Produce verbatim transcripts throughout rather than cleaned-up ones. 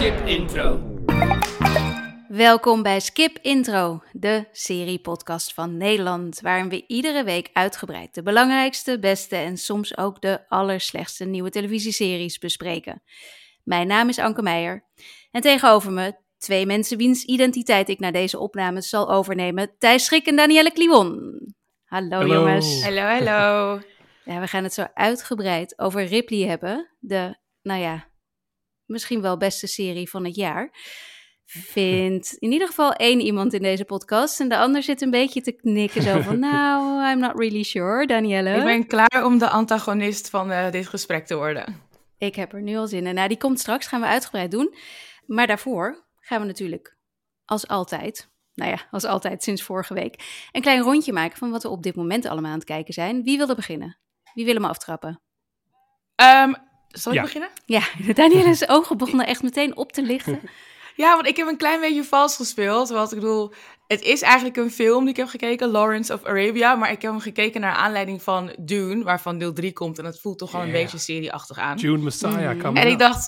Skip Intro. Welkom bij Skip Intro, de serie-podcast van Nederland, waarin we iedere week uitgebreid de belangrijkste, beste en soms ook de allerslechtste nieuwe televisieseries bespreken. Mijn naam is Anke Meijer en tegenover me twee mensen wiens identiteit ik na deze opnames zal overnemen, Thijs Schrik en Danielle Kliwon. Hallo, Hallo. jongens. Hallo, hallo. Ja, we gaan het zo uitgebreid over Ripley hebben, de, nou ja, misschien wel beste serie van het jaar. Vindt in ieder geval één iemand in deze podcast en de ander zit een beetje te knikken zo van, nou, I'm not really sure, Danielle. Ik ben klaar om de antagonist van uh, dit gesprek te worden. Ik heb er nu al zin in. Nou, die komt straks, gaan we uitgebreid doen. Maar daarvoor gaan we natuurlijk, als altijd, nou ja, als altijd sinds vorige week, een klein rondje maken van wat we op dit moment allemaal aan het kijken zijn. Wie wil er beginnen? Wie wil hem aftrappen? Um, zal ik Ja. beginnen? Ja, Danielle's ogen begonnen echt meteen op te lichten. Ja, want ik heb een klein beetje vals gespeeld. Want ik bedoel, het is eigenlijk een film die ik heb gekeken, Lawrence of Arabia. Maar ik heb hem gekeken naar aanleiding van Dune, waarvan deel drie komt. En dat voelt toch wel een Yeah. beetje serieachtig aan. Dune Messiah, Mm. come En on. ik dacht,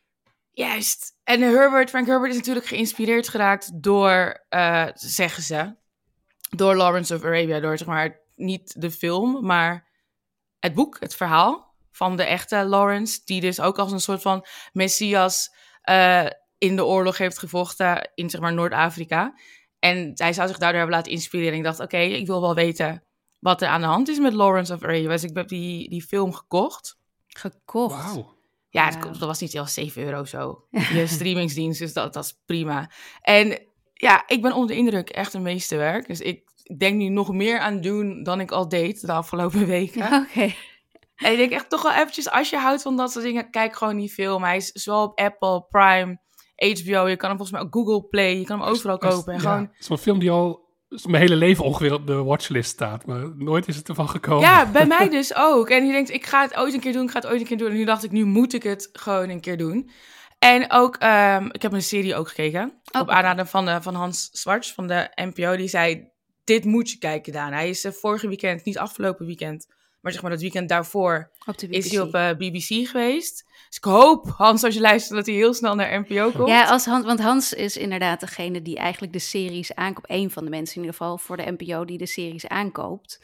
juist. En Herbert, Frank Herbert is natuurlijk geïnspireerd geraakt door, uh, zeggen ze, door Lawrence of Arabia. Door, zeg maar, niet de film, maar het boek, het verhaal van de echte Lawrence. Die dus ook als een soort van messias uh, in de oorlog heeft gevochten in, zeg maar, Noord-Afrika. En hij zou zich daardoor hebben laten inspireren. En ik dacht, oké, okay, ik wil wel weten wat er aan de hand is met Lawrence of Arabia. Dus ik heb die, die film gekocht. Gekocht. Wauw. Ja, het, Wauw. dat was niet heel zeven euro of zo. Je streamingsdienst, dus dat, dat is prima. En ja, ik ben onder de indruk, echt een meesterwerk. Dus ik, ik denk nu nog meer aan doen dan ik al deed de afgelopen weken. Oké. En ik denk echt toch wel eventjes, als je houdt van dat soort dingen, kijk gewoon die film. Hij is zowel op Apple, Prime, H B O, je kan hem volgens mij ook Google Play, je kan hem overal kopen. En Ja, gewoon, het is een film die al mijn hele leven ongeveer op de watchlist staat. Maar nooit is het ervan gekomen. ja, bij mij dus ook. En je denkt, ik ga het ooit een keer doen, ik ga het ooit een keer doen. En nu dacht ik, nu moet ik het gewoon een keer doen. En ook, um, ik heb een serie ook gekeken. Oh. Op aanraden van, uh, van Hans Zwarts van de N P O. Die zei, dit moet je kijken, Daan. Hij is uh, vorige weekend, niet afgelopen weekend, maar zeg maar dat weekend daarvoor, Op de B B C. is hij op uh, B B C geweest. Dus ik hoop, Hans, als je luistert, dat hij heel snel naar N P O komt. Ja, als Hans, want Hans is inderdaad degene die eigenlijk de series aankoopt. Eén van de mensen in ieder geval voor de N P O die de series aankoopt.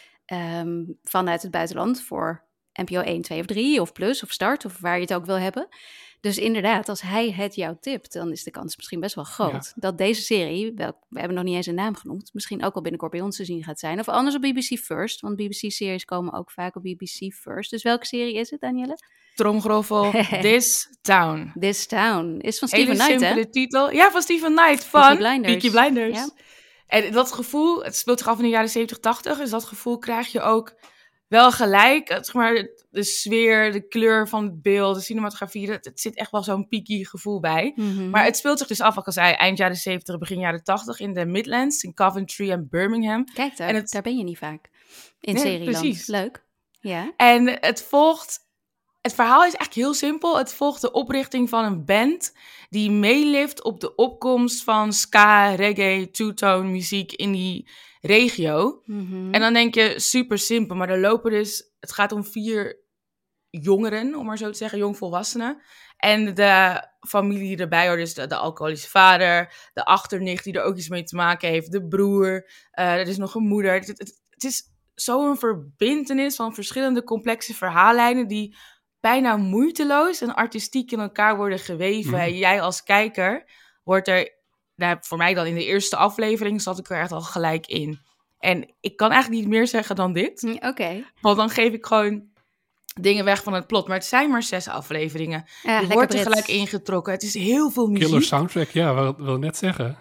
Um, vanuit het buitenland voor N P O één, twee of drie of Plus of Start of waar je het ook wil hebben. Dus inderdaad, als hij het jou tipt, dan is de kans misschien best wel groot Ja. dat deze serie, wel, we hebben nog niet eens een naam genoemd, misschien ook al binnenkort bij ons te zien gaat zijn. Of anders op B B C First, want B B C-series komen ook vaak op B B C First. Dus welke serie is het, Danielle? Tromgeroffel, This Town. This Town. Is van Steven Hele Knight, hè? simpele titel. Ja, van Steven Knight van Peaky Blinders. Peaky Blinders. Ja. En dat gevoel, het speelt zich af in de jaren zeventig, tachtig. Dus dat gevoel krijg je ook wel gelijk. Het, zeg maar, de sfeer, de kleur van het beeld, de cinematografie. Het, het zit echt wel zo'n Peaky gevoel bij. Mm-hmm. Maar het speelt zich dus af, wat ik al zei, eind jaren zeventig, begin jaren tachtig. In de Midlands, in Coventry en Birmingham. Kijk, daar, en het- daar ben je niet vaak. In Nee, serieland. precies. Leuk. Ja. En het volgt... Het verhaal is eigenlijk heel simpel. Het volgt de oprichting van een band die meelift op de opkomst van ska, reggae, two-tone muziek in die regio. Mm-hmm. En dan denk je, super simpel, maar er lopen dus... Het gaat om vier jongeren, om maar zo te zeggen, jongvolwassenen. En de familie die erbij hoort, dus de, de alcoholische vader, de achternicht die er ook iets mee te maken heeft, de broer, uh, er is nog een moeder. Het, het, het is zo'n verbintenis van verschillende complexe verhaallijnen die bijna moeiteloos en artistiek in elkaar worden geweven. Mm. En jij als kijker wordt er, nou, voor mij dan in de eerste aflevering, zat ik er echt al gelijk in. En ik kan eigenlijk niet meer zeggen dan dit. Oké. Okay. Want dan geef ik gewoon dingen weg van het plot. Maar het zijn maar zes afleveringen. Ja, je wordt er gelijk ingetrokken. Het is heel veel muziek. Killer soundtrack, ja, wat wil ik net zeggen.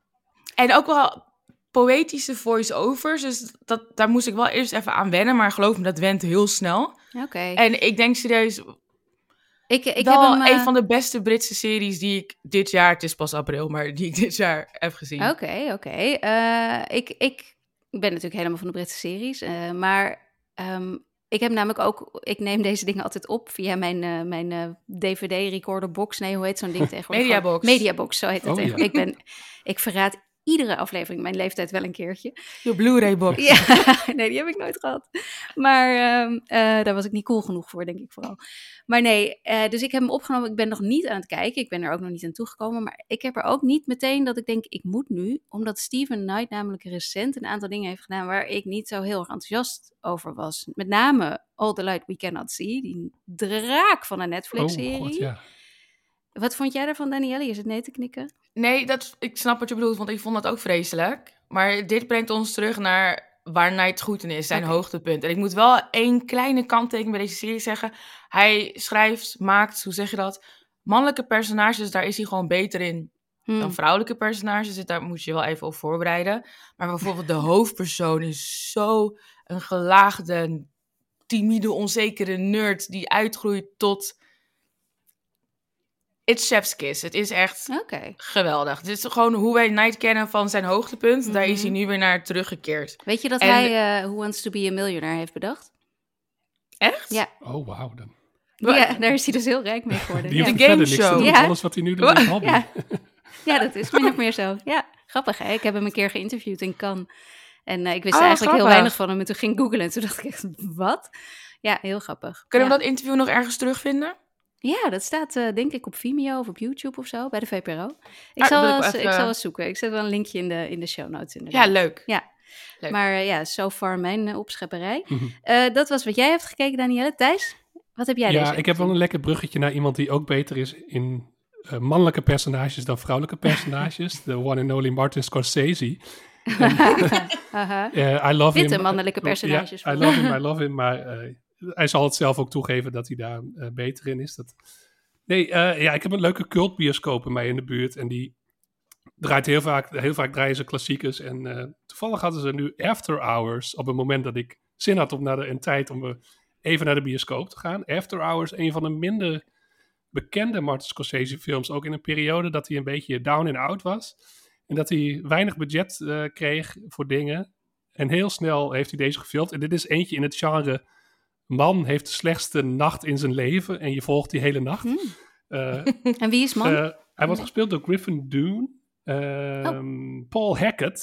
En ook wel poëtische voice-overs. Dus dat, daar moest ik wel eerst even aan wennen. Maar geloof me, dat went heel snel. Oké. Okay. En ik denk serieus... Ik, ik wel heb hem, uh... een van de beste Britse series die ik dit jaar... Het is pas april, maar die ik dit jaar heb gezien. Oké, okay, oké. Okay. Uh, ik, ik ben natuurlijk helemaal van de Britse series. Uh, maar um, ik heb namelijk ook... Ik neem deze dingen altijd op via mijn, uh, mijn uh, D V D-recorderbox. Nee, hoe heet zo'n ding tegenwoordig? Mediabox. Mediabox, zo heet het Oh, tegenwoordig. ja. Ik ben... Ik verraad iedere aflevering mijn leeftijd wel een keertje. Je Blu-ray box. Ja, nee, die heb ik nooit gehad. Maar um, uh, daar was ik niet cool genoeg voor, denk ik vooral. Maar nee, uh, dus ik heb hem opgenomen. Ik ben nog niet aan het kijken. Ik ben er ook nog niet aan toegekomen. Maar ik heb er ook niet meteen dat ik denk, ik moet nu. Omdat Steven Knight namelijk recent een aantal dingen heeft gedaan waar ik niet zo heel erg enthousiast over was. Met name All the Light We Cannot See. Die draak van een Netflix-serie. Oh, God, ja. Wat vond jij daarvan, Danielle? Je zit nee te knikken. Nee, dat, ik snap wat je bedoelt, want ik vond dat ook vreselijk. Maar dit brengt ons terug naar waar Knight goed in is, zijn Oké. hoogtepunt. En ik moet wel één kleine kanttekening bij deze serie zeggen. Hij schrijft, maakt, hoe zeg je dat, mannelijke personages, daar is hij gewoon beter in Hmm. dan vrouwelijke personages. Dus daar moet je wel even op voorbereiden. Maar bijvoorbeeld de hoofdpersoon is zo een gelaagde, timide, onzekere nerd die uitgroeit tot... It's chef's kiss. Het is echt Oké. Okay. geweldig. Dit is gewoon hoe wij Knight kennen van zijn hoogtepunt. Mm-hmm. Daar is hij nu weer naar teruggekeerd. Weet je dat en... hij uh, Who Wants to be a Millionaire heeft bedacht? Echt? Ja. Oh, wauw. Dan. Ja, daar is hij dus heel rijk mee geworden. Die ja. de game show. Ja. Alles wat hij nu doet is hobby. Ja. ja, dat is min of meer zo. Ja, grappig hè. Ik heb hem een keer geïnterviewd in Cannes. En uh, ik wist oh, eigenlijk grappig. heel weinig van hem. En toen ging ik googlen en toen dacht ik echt, wat? Ja, heel grappig. Kunnen ja. we dat interview nog ergens terugvinden? Ja, dat staat uh, denk ik op Vimeo of op YouTube of zo, bij de V P R O. Ik, ah, zal, wel eens, even... ik zal eens zoeken. Ik zet wel een linkje in de, in de show notes inderdaad. Ja, leuk. Ja. leuk. Maar uh, ja, so far mijn uh, opschepperij. Mm-hmm. Uh, dat was wat jij hebt gekeken, Danielle. Thijs, wat heb jij Ja, deze ik heb wel een lekker bruggetje naar iemand die ook beter is in uh, mannelijke personages dan vrouwelijke personages. De one and only Martin Scorsese. En, uh, uh, I love Witte him. mannelijke personages. Ja, I love him, I love him, maar... Uh, hij zal het zelf ook toegeven dat hij daar uh, beter in is. Dat... Nee, uh, ja, ik heb een leuke cultbioscoop bij mij in de buurt. En die draait heel vaak, heel vaak draaien ze klassiekers. En uh, toevallig hadden ze nu After Hours op het moment dat ik zin had om naar de, een tijd om uh, even naar de bioscoop te gaan. After Hours, een van de minder bekende Martin Scorsese films. Ook in een periode dat hij een beetje down and out was. En dat hij weinig budget uh, kreeg voor dingen. En heel snel heeft hij deze gefilmd. En dit is eentje in het genre... Man heeft de slechtste nacht in zijn leven en je volgt die hele nacht. Hmm. Uh, en wie is man? Uh, hij wordt gespeeld door Griffin Dunne, uh, oh. Paul Hackett.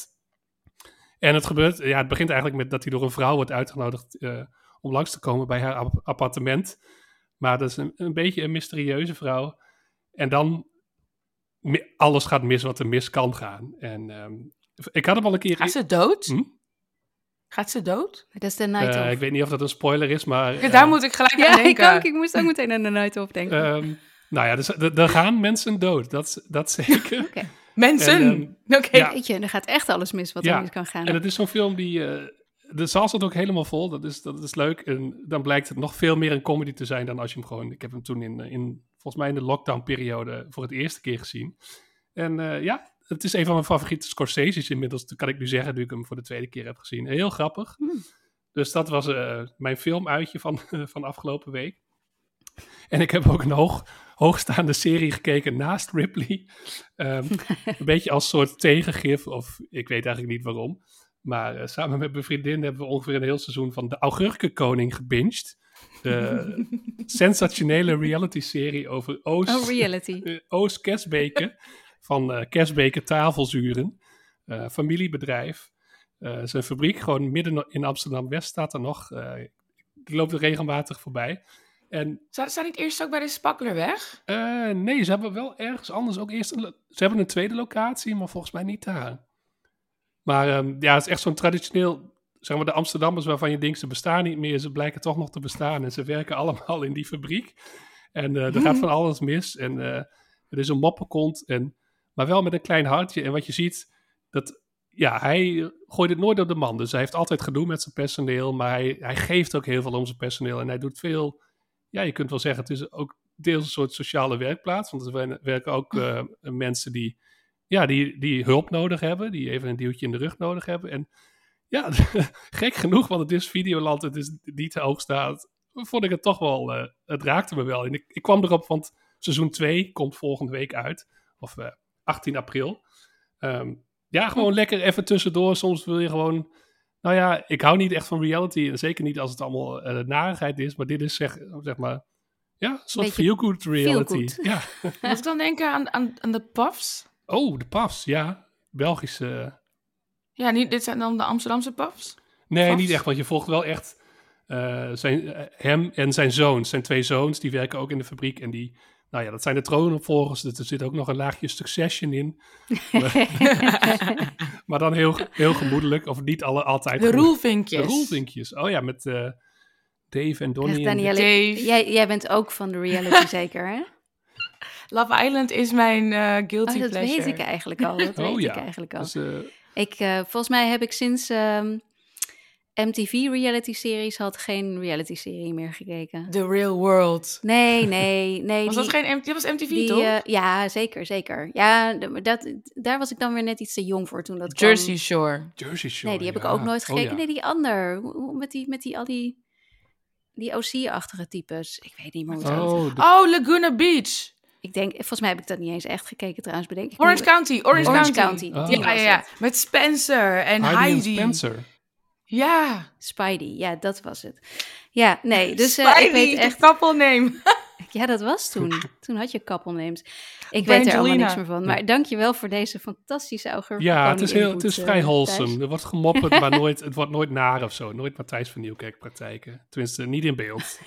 En het gebeurt, ja, het begint eigenlijk met dat hij door een vrouw wordt uitgenodigd uh, om langs te komen bij haar ap- appartement. Maar dat is een, een beetje een mysterieuze vrouw. En dan mi- alles gaat mis wat er mis kan gaan. En um, ik had hem al een keer... Gaat ze dood? Hm? Gaat ze dood? Dat is de Night uh, Of. Ik weet niet of dat een spoiler is, maar... Ja, daar uh, moet ik gelijk ja, aan denken. Ja, ik ook. Ik moest ook meteen aan de Night Of denken. Um, nou ja, dus, d- er gaan mensen dood. Dat, dat zeker. Okay. Mensen? Um, Oké. Okay. Ja. Weet je, er gaat echt alles mis wat ja. er mis kan gaan. En het is zo'n film die... Uh, de zaal zat ook helemaal vol. Dat is, dat is leuk. En dan blijkt het nog veel meer een comedy te zijn dan als je hem gewoon... Ik heb hem toen in, in volgens mij in de lockdown-periode voor het eerste keer gezien. En uh, ja... Het is een van mijn favoriete Scorsese's inmiddels. Dat kan ik nu zeggen, nu ik hem voor de tweede keer heb gezien. Heel grappig. Hmm. Dus dat was uh, mijn filmuitje van, uh, van afgelopen week. En ik heb ook een hoog, hoogstaande serie gekeken naast Ripley. Um, een beetje als soort tegengif, of ik weet eigenlijk niet waarom. Maar uh, samen met mijn vriendin hebben we ongeveer een heel seizoen van De Augurkenkoning gebinged. De sensationele reality-serie over Oos, oh, reality. uh, Oos Kersbeke. Van uh, Kersbeke Tafelzuren, uh, familiebedrijf. Uh, zijn fabriek, gewoon midden in Amsterdam-West staat er nog. Uh, die loopt er regelmatig voorbij. En, Zou ze niet eerst ook bij de Spakkelerweg? Uh, nee, ze hebben wel ergens anders ook eerst... Een, ze hebben een tweede locatie, maar volgens mij niet daar. Maar um, ja, het is echt zo'n traditioneel... Zeg maar de Amsterdammers waarvan je denkt, ze bestaan niet meer. Ze blijken toch nog te bestaan en ze werken allemaal in die fabriek. En uh, er hmm. gaat van alles mis. En uh, het is een moppenkont en... Maar wel met een klein hartje. En wat je ziet, dat ja, hij gooit het nooit op de man. Dus hij heeft altijd gedoe met zijn personeel. Maar hij, hij geeft ook heel veel om zijn personeel. En hij doet veel, ja, je kunt wel zeggen, het is ook deels een soort sociale werkplaats. Want er werken ook uh, mensen die, ja, die, die hulp nodig hebben. Die even een duwtje in de rug nodig hebben. En ja, gek genoeg, want het is Videoland. Het is niet te hoog staat. Vond ik het toch wel, uh, het raakte me wel. En ik, ik kwam erop, want seizoen twee komt volgende week uit. Of... Uh, achttien april. Um, ja, gewoon lekker even tussendoor. Soms wil je gewoon... Nou ja, ik hou niet echt van reality. En zeker niet als het allemaal uh, narigheid is. Maar dit is zeg, zeg maar... Ja, een soort feel-good reality. Feel good. Ja. Moet ik dan denken aan, aan, aan de Puffs? Oh, de Puffs, ja. Belgische... Ja, niet, dit zijn dan de Amsterdamse pubs? Nee, Vast? niet echt, want je volgt wel echt uh, zijn, uh, hem en zijn zoons. Zijn twee zoons, die werken ook in de fabriek. En die, nou ja, dat zijn de troonopvolgers. Dus er zit ook nog een laagje Succession in. maar, maar dan heel, heel gemoedelijk, of niet alle, altijd. De roelvinkjes. De roelvinkjes, oh ja, met uh, Dave en Donnie. Echt, Danielle, en Dave. Jij, jij bent ook van de reality zeker, hè? Love Island is mijn uh, guilty oh, dat pleasure. weet ik eigenlijk al. Dat oh weet ja. ik eigenlijk al. Dus, uh, ik, uh, volgens mij heb ik sinds um, M T V reality-series had geen reality-serie meer gekeken. The Real World. Nee, nee, nee. Was die, dat geen M T V? Dat was M T V, die, toch? Uh, ja, zeker, zeker. Ja, dat, daar was ik dan weer net iets te jong voor toen dat Jersey kwam. Shore. Jersey Shore, Nee, die heb ja. ik ook nooit gekeken. Oh, ja. Nee, die ander. Met die, met die al die, die O C-achtige types. Ik weet niet meer hoe het heet. Oh, de... oh, Laguna Beach. Ik denk, volgens mij heb ik dat niet eens echt gekeken trouwens, bedenk ik. Orange nu. County, Orange, Orange County. County, Oh. die Ja, was ja, ja. het. Met Spencer en Heidi Heidi. en Spencer. Ja. Spidey, ja, dat was het. Ja, nee, dus uh, Spidey, ik weet echt... de couple Ja, dat was toen. Toen had je couple names. Ik Brangelina. weet er allemaal niks meer van. Maar dankjewel voor deze fantastische augurk. Ja, het is, heel, het is uh, vrij wholesome. Er wordt gemopperd, maar nooit, het wordt nooit naar of zo. Nooit Matthijs van Nieuwkerk praktijken. Tenminste, niet in beeld.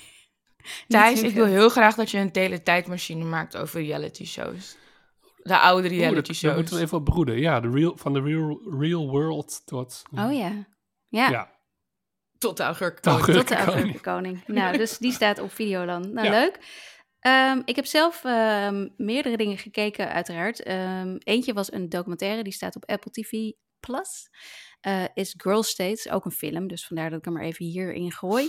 Thijs, ik wil heel graag dat je een teletijdmachine maakt over reality shows. De oude reality Oeh, dat, shows. daar moeten we even op broeden. Ja, de real, van de real, real world tot... Oh ja. Ja, ja. Tot de augurk. De augurk. tot de augurkenkoning. Nou, dus die staat op Videoland. Nou, Ja. leuk. Um, ik heb zelf um, meerdere dingen gekeken, uiteraard. Um, eentje was een documentaire, die staat op Apple T V Plus. Uh, is Girl State, ook een film, dus vandaar dat ik hem er even hierin gooi.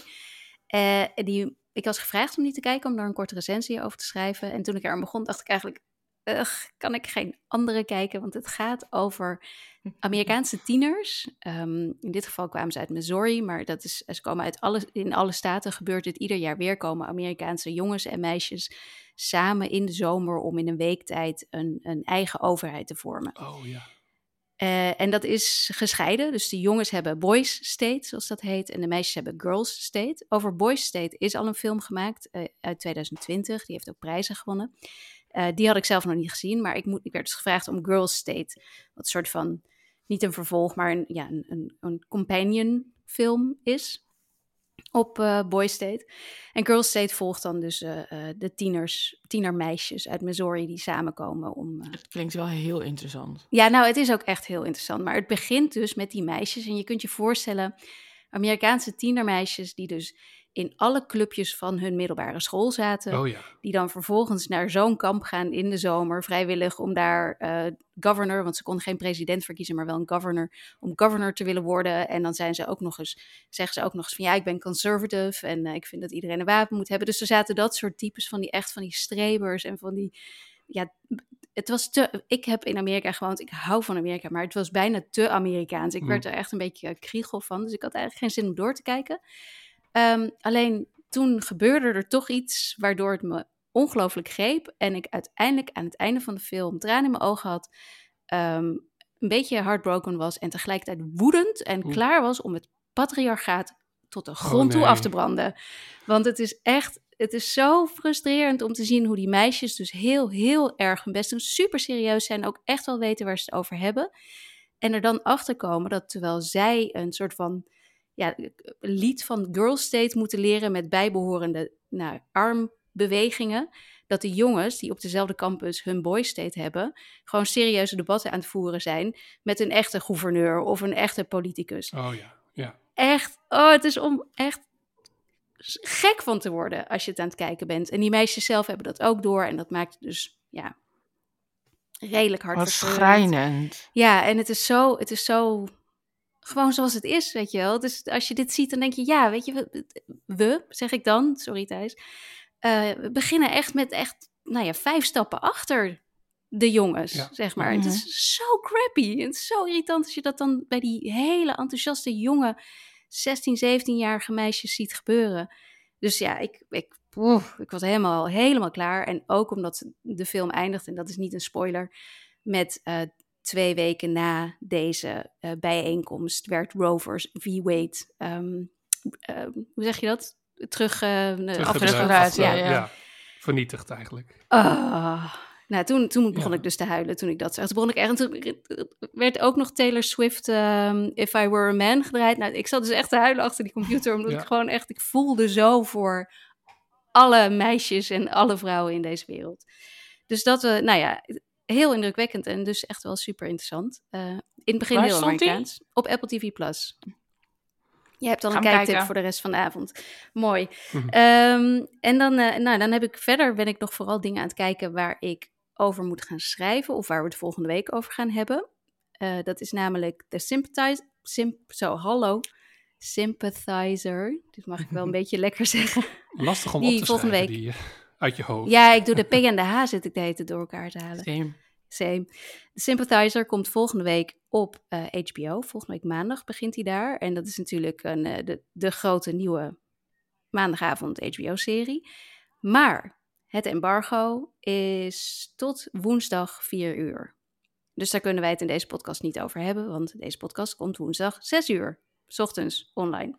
Uh, die, ik was gevraagd om die te kijken, om daar een korte recensie over te schrijven. En toen ik er aan begon, dacht ik eigenlijk, ugh, kan ik geen andere kijken? Want het gaat over Amerikaanse tieners. Um, in dit geval kwamen ze uit Missouri, maar dat is, ze komen uit alle, in alle staten gebeurt dit ieder jaar weer. Komen Amerikaanse jongens en meisjes samen in de zomer om in een week tijd een, een eigen overheid te vormen. Oh ja. Uh, en dat is gescheiden. Dus de jongens hebben Boys State, zoals dat heet. En de meisjes hebben Girls State. Over Boys State is al een film gemaakt uh, uit twintig twintig. Die heeft ook prijzen gewonnen. Uh, die had ik zelf nog niet gezien. Maar ik, moet, ik werd dus gevraagd om Girls State. Wat een soort van, niet een vervolg, maar een, ja, een, een, een companion film is. Op uh, Boys State. En Girls State volgt dan dus uh, uh, de tieners, tienermeisjes uit Missouri die samenkomen om... Uh... Het klinkt wel heel interessant. Ja, nou, het is ook echt heel interessant. Maar het begint dus met die meisjes. En je kunt je voorstellen, Amerikaanse tienermeisjes die dus in alle clubjes van hun middelbare school zaten. Oh ja. Die dan vervolgens naar zo'n kamp gaan in de zomer, vrijwillig om daar uh, governor, want ze konden geen president verkiezen, maar wel een governor, om governor te willen worden. En dan zijn ze ook nog eens, zeggen ze ook nog eens van ja, ik ben conservative en uh, ik vind dat iedereen een wapen moet hebben. Dus er zaten dat soort types van die echt van die strebers en van die, ja, het was te, ik heb in Amerika gewoond, ik hou van Amerika, maar het was bijna te Amerikaans. Ik Mm. werd er echt een beetje kriegel van, dus ik had eigenlijk geen zin om door te kijken. Um, alleen toen gebeurde er toch iets waardoor het me ongelooflijk greep. En ik uiteindelijk aan het einde van de film tranen in mijn ogen had. Um, een beetje heartbroken was en tegelijkertijd woedend. En Oeh. klaar was om het patriarchaat tot de grond Oh, toe nee. af te branden. Want het is echt, het is zo frustrerend om te zien hoe die meisjes dus heel, heel erg hun best doen. Super serieus zijn, ook echt wel weten waar ze het over hebben. En er dan achter komen dat terwijl zij een soort van... ja, lied van Girl State moeten leren met bijbehorende nou, armbewegingen, dat de jongens die op dezelfde campus hun Boy State hebben, gewoon serieuze debatten aan het voeren zijn met een echte gouverneur of een echte politicus. Oh ja, ja. Echt, oh, het is om echt gek van te worden als je het aan het kijken bent. En die meisjes zelf hebben dat ook door en dat maakt het dus, ja, redelijk hard. Wat schrijnend. Ja, en het is zo, het is zo... gewoon zoals het is, weet je wel. Dus als je dit ziet, dan denk je, ja, weet je, we, we zeg ik dan, sorry Thijs, uh, we beginnen echt met echt, nou ja, vijf stappen achter de jongens, Ja. zeg maar. Mm-hmm. Het is zo crappy. Het is zo irritant als je dat dan bij die hele enthousiaste jonge zestien, zeventien-jarige meisjes ziet gebeuren. Dus ja, ik, ik, oef, ik was helemaal, helemaal klaar. En ook omdat de film eindigt, en dat is niet een spoiler, met... Uh, Twee weken na deze uh, bijeenkomst werd Rovers v. Wade, um, uh, hoe zeg je dat? Terug, uh, Teruggedraaid. afgedraaid. ja, Ja, ja. ja. Vernietigd eigenlijk. Oh, Nou, toen, toen begon Ja. ik dus te huilen toen ik dat zag. Toen begon ik echt... en Toen werd ook nog Taylor Swift um, If I Were a Man gedraaid. Nou, ik zat dus echt te huilen achter die computer. Omdat Ja. ik gewoon echt... Ik voelde zo voor alle meisjes en alle vrouwen in deze wereld. Dus dat, uh, nou ja, heel indrukwekkend. En dus echt wel super interessant. Uh, in het begin Waar heel stond die? Amerikaans. Op Apple T V Plus. Je hebt al Gaan een kijktip kijken. voor de rest van de avond. Mooi. Mhm. Um, en dan, uh, nou, dan heb ik verder ben ik nog vooral dingen aan het kijken waar ik over moet gaan schrijven of waar we het volgende week over gaan hebben. Uh, dat is namelijk de Sympathizer. Symp, zo, hallo. Sympathizer. Dit mag ik wel een beetje lekker zeggen. Lastig om Die op te volgende schrijven, week. die uh, uit je hoofd. Ja, ik doe de P en de H zit ik de hele tijd door elkaar te halen. Same. Same. De Sympathizer komt volgende week op uh, H B O. Volgende week maandag begint hij daar. En dat is natuurlijk een, uh, de, de grote nieuwe maandagavond H B O-serie. Maar het embargo is tot woensdag vier uur. Dus daar kunnen wij het in deze podcast niet over hebben, want deze podcast komt woensdag zes uur, 's ochtends online.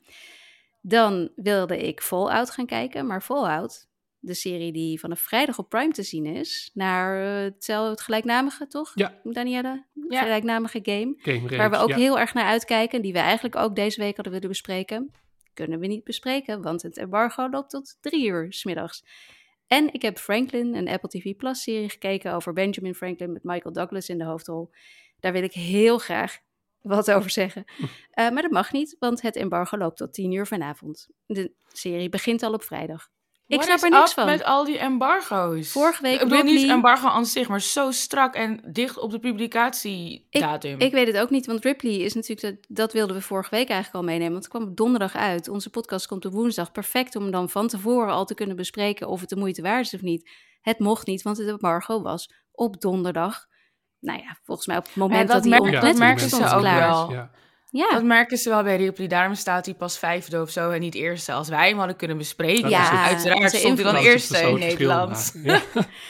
Dan wilde ik Fallout gaan kijken, maar Fallout, de serie die vanaf vrijdag op Prime te zien is, naar uh, hetzelfde, het gelijknamige, toch? Ja. Danielle? Ja. Gelijknamige game. Game reeks, Waar we ook ja. heel erg naar uitkijken, die we eigenlijk ook deze week hadden willen bespreken. Kunnen we niet bespreken, want het embargo loopt tot drie uur 's middags. En ik heb Franklin, een Apple T V Plus serie, gekeken over Benjamin Franklin met Michael Douglas in de hoofdrol. Daar wil ik heel graag wat over zeggen. Uh, maar dat mag niet, want het embargo loopt tot tien uur vanavond. De serie begint al op vrijdag. Ik What snap is er niks up van. met al die embargo's? Vorige week Ik bedoel Ripley- niet embargo aan zich, maar zo strak en dicht op de publicatiedatum. Ik weet het ook niet, want Ripley is natuurlijk... Dat, dat wilden we vorige week eigenlijk al meenemen, want het kwam op donderdag uit. Onze podcast komt op woensdag. Perfect om dan van tevoren al te kunnen bespreken of het de moeite waard is of niet. Het mocht niet, want het embargo was op donderdag. Nou ja, volgens mij op het moment Ja, dat dat hij merk- op Ja, dat Netflix merken stond ze ook klaar. wel. Ja. Ja, Dat merken ze wel bij Ripley. Daarom staat hij pas vijfde of zo en niet eerste. Als wij hem hadden kunnen bespreken, Dat ja, is het. uiteraard onze stond hij dan invloed. eerste in Nederland. Ja.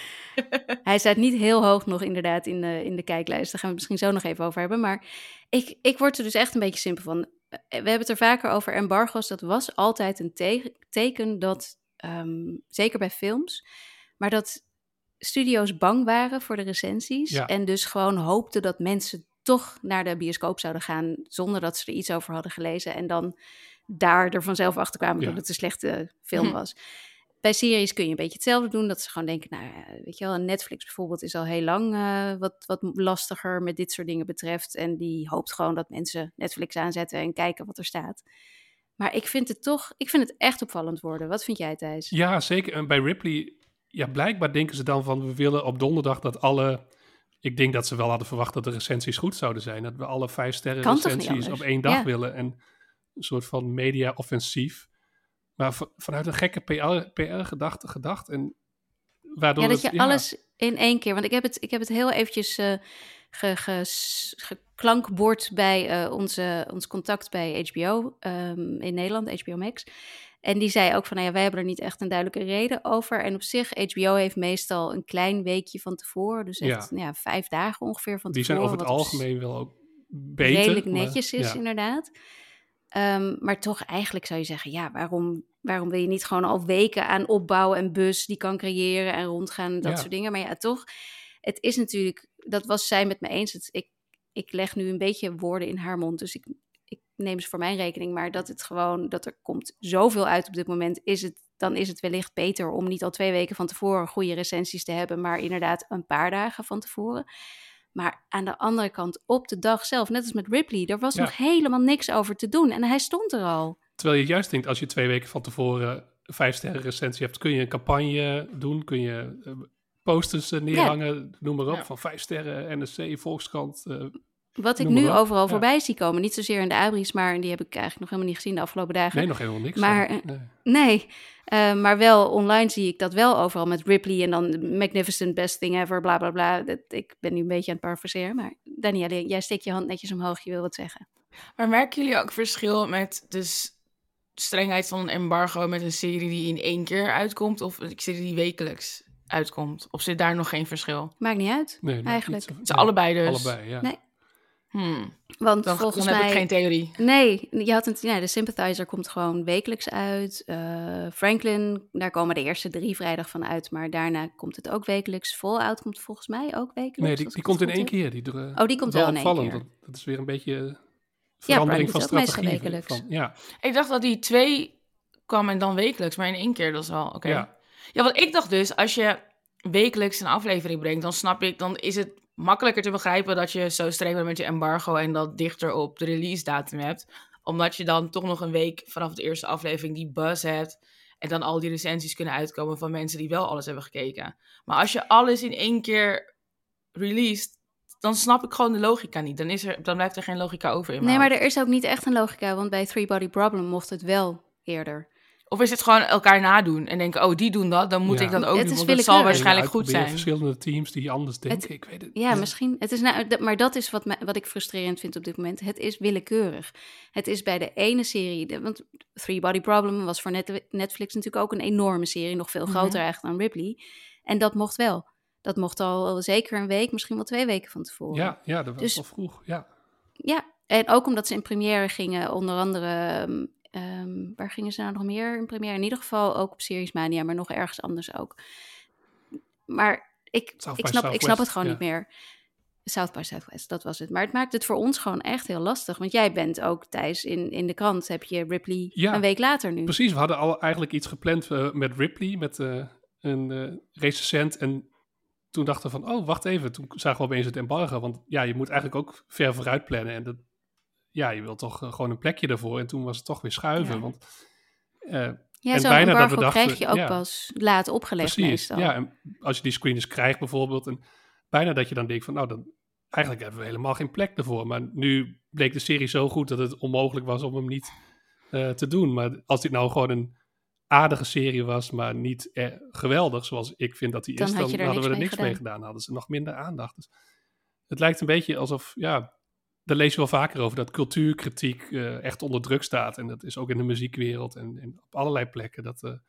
hij staat niet heel hoog nog inderdaad in de, in de kijklijst. Daar gaan we het misschien zo nog even over hebben. Maar ik, ik word er dus echt een beetje simpel van. We hebben het er vaker over embargo's. Dat was altijd een te- teken dat, um, zeker bij films, maar dat studio's bang waren voor de recensies. Ja. En dus gewoon hoopten dat mensen toch naar de bioscoop zouden gaan zonder dat ze er iets over hadden gelezen. En dan daar er vanzelf achter kwamen Ja. dat het een slechte film Hm. was. Bij series kun je een beetje hetzelfde doen. Dat ze gewoon denken, nou ja, weet je wel, Netflix bijvoorbeeld is al heel lang uh, wat, wat lastiger met dit soort dingen betreft. En die hoopt gewoon dat mensen Netflix aanzetten en kijken wat er staat. Maar ik vind het toch, ik vind het echt opvallend worden. Wat vind jij, Thijs? Ja, zeker. En bij Ripley, ja, blijkbaar denken ze dan van, we willen op donderdag dat alle... Ik denk dat ze wel hadden verwacht dat de recensies goed zouden zijn. Dat we alle vijf sterren Kan toch niet recensies anders? op één dag Ja. willen. En een soort van media-offensief. Maar v- vanuit een gekke P R, P R-gedachte gedacht. En waardoor Ja, dat je het, ja, alles in één keer... Want ik heb het, ik heb het heel eventjes uh, ge, ge, geklankbord bij uh, onze, ons contact bij H B O um, in Nederland, H B O Max. En die zei ook van, nou ja, wij hebben er niet echt een duidelijke reden over. En op zich, H B O heeft meestal een klein weekje van tevoren. Dus echt Ja. ja, vijf dagen ongeveer van die zijn tevoren. over het wat op algemeen wel ook beter. redelijk maar- netjes is, ja. inderdaad. Um, maar toch eigenlijk zou je zeggen, ja, waarom, waarom wil je niet gewoon al weken aan opbouw en bus die kan creëren en rondgaan en dat Ja. soort dingen. Maar ja, toch, het is natuurlijk, dat was zij met me eens. Het, ik, ik leg nu een beetje woorden in haar mond, dus ik, ik neem ze voor mijn rekening. Maar dat het gewoon, dat er komt zoveel uit op dit moment, is het, dan is het wellicht beter om niet al twee weken van tevoren goede recensies te hebben, maar inderdaad een paar dagen van tevoren. Maar aan de andere kant, op de dag zelf, net als met Ripley, er was Ja. nog helemaal niks over te doen. En hij stond er al. Terwijl je juist denkt, als je twee weken van tevoren vijf sterren recensie hebt, kun je een campagne doen, kun je uh, posters uh, neerhangen, noem maar op, Ja. van vijf sterren, N S C, Volkskrant. Uh, Wat ik Noem maar nu op. overal Ja. voorbij zie komen. Niet zozeer in de abris, maar die heb ik eigenlijk nog helemaal niet gezien de afgelopen dagen. nee, nog helemaal niks. Maar, uh, uh, nee. Nee, uh, maar wel online zie ik dat wel overal met Ripley en dan Magnificent Best Thing Ever, bla bla bla. Dat, ik ben nu een beetje aan het parafraseren, maar Danielle, jij steekt je hand netjes omhoog, je wil wat zeggen. Maar merken jullie ook verschil met de s- strengheid van een embargo met een serie die in één keer uitkomt of een serie die wekelijks uitkomt? Of zit daar nog geen verschil? Maakt niet uit, Nee, nee, eigenlijk. niet zo- Het is nee, allebei dus. Allebei, ja. Nee. Hmm. Want Dan, volgens dan heb mij... ik geen theorie. Nee, je had een, ja, de Sympathizer komt gewoon wekelijks uit. Uh, Franklin, daar komen de eerste drie vrijdag van uit. Maar daarna komt het ook wekelijks. Fallout komt volgens mij ook wekelijks. Nee, die, die komt in één heb. keer. Die, uh, oh, die komt wel in één keer. Dat, dat is weer een beetje uh, ja, verandering van ook strategie. Wekelijks. Van, ja. Ik dacht dat die twee kwam en dan wekelijks. Maar in één keer, dat is wel oké. Okay. Ja. ja, want ik dacht dus, als je wekelijks een aflevering brengt, dan snap ik, dan is het makkelijker te begrijpen dat je zo streng bent met je embargo en dat dichter op de release datum hebt. Omdat je dan toch nog een week vanaf de eerste aflevering die buzz hebt en dan al die recensies kunnen uitkomen van mensen die wel alles hebben gekeken. Maar als je alles in één keer released, dan snap ik gewoon de logica niet. Dan, is er, dan blijft er geen logica over in. Nee, maar er is ook niet echt een logica, want bij Three Body Problem mocht het wel eerder. Of is het gewoon elkaar nadoen en denken, oh, die doen dat, dan moet ja. ik dat ook het doen, want het zal waarschijnlijk goed zijn. Verschillende teams die anders denken, het, ik weet het. Ja, ja. misschien. Het is nou, maar dat is wat, me, wat ik frustrerend vind op dit moment. Het is willekeurig. Het is bij de ene serie, de, want Three Body Problem was voor net, Netflix natuurlijk ook een enorme serie, nog veel groter mm-hmm. eigenlijk dan Ripley. En dat mocht wel. Dat mocht al zeker een week, misschien wel twee weken van tevoren. Ja, ja dat was dus, al vroeg, ja. Ja, en ook omdat ze in première gingen, onder andere... Um, waar gingen ze nou nog meer in première? In ieder geval ook op Series Mania, maar nog ergens anders ook. Maar ik, ik, snap, ik snap het gewoon ja. niet meer. South by Southwest, dat was het. Maar het maakt het voor ons gewoon echt heel lastig. Want jij bent ook, Thijs, in, in de krant heb je Ripley ja, een week later nu. Precies, we hadden al eigenlijk iets gepland uh, met Ripley, met uh, een uh, recensent. En toen dachten we van, oh, wacht even. Toen zagen we opeens het embargo. Want ja, je moet eigenlijk ook ver vooruit plannen. En dat ja, je wilt toch uh, gewoon een plekje daarvoor. En toen was het toch weer schuiven. Ja. Want, uh, ja, en zo'n bijna embargo dat we dachten, krijg je ook ja, pas laat opgelegd precies, meestal. Ja, en als je die screeners krijgt bijvoorbeeld. En bijna dat je dan denkt van, nou, dan, eigenlijk hebben we helemaal geen plek ervoor. Maar nu bleek de serie zo goed dat het onmogelijk was om hem niet uh, te doen. Maar als dit nou gewoon een aardige serie was, maar niet eh, geweldig, zoals ik vind dat hij is, dan hadden we er niks gedaan. mee gedaan. Hadden ze nog minder aandacht. Dus het lijkt een beetje alsof, ja... Daar lees je wel vaker over, dat cultuurkritiek uh, echt onder druk staat. En dat is ook in de muziekwereld en, en op allerlei plekken. Dat, uh,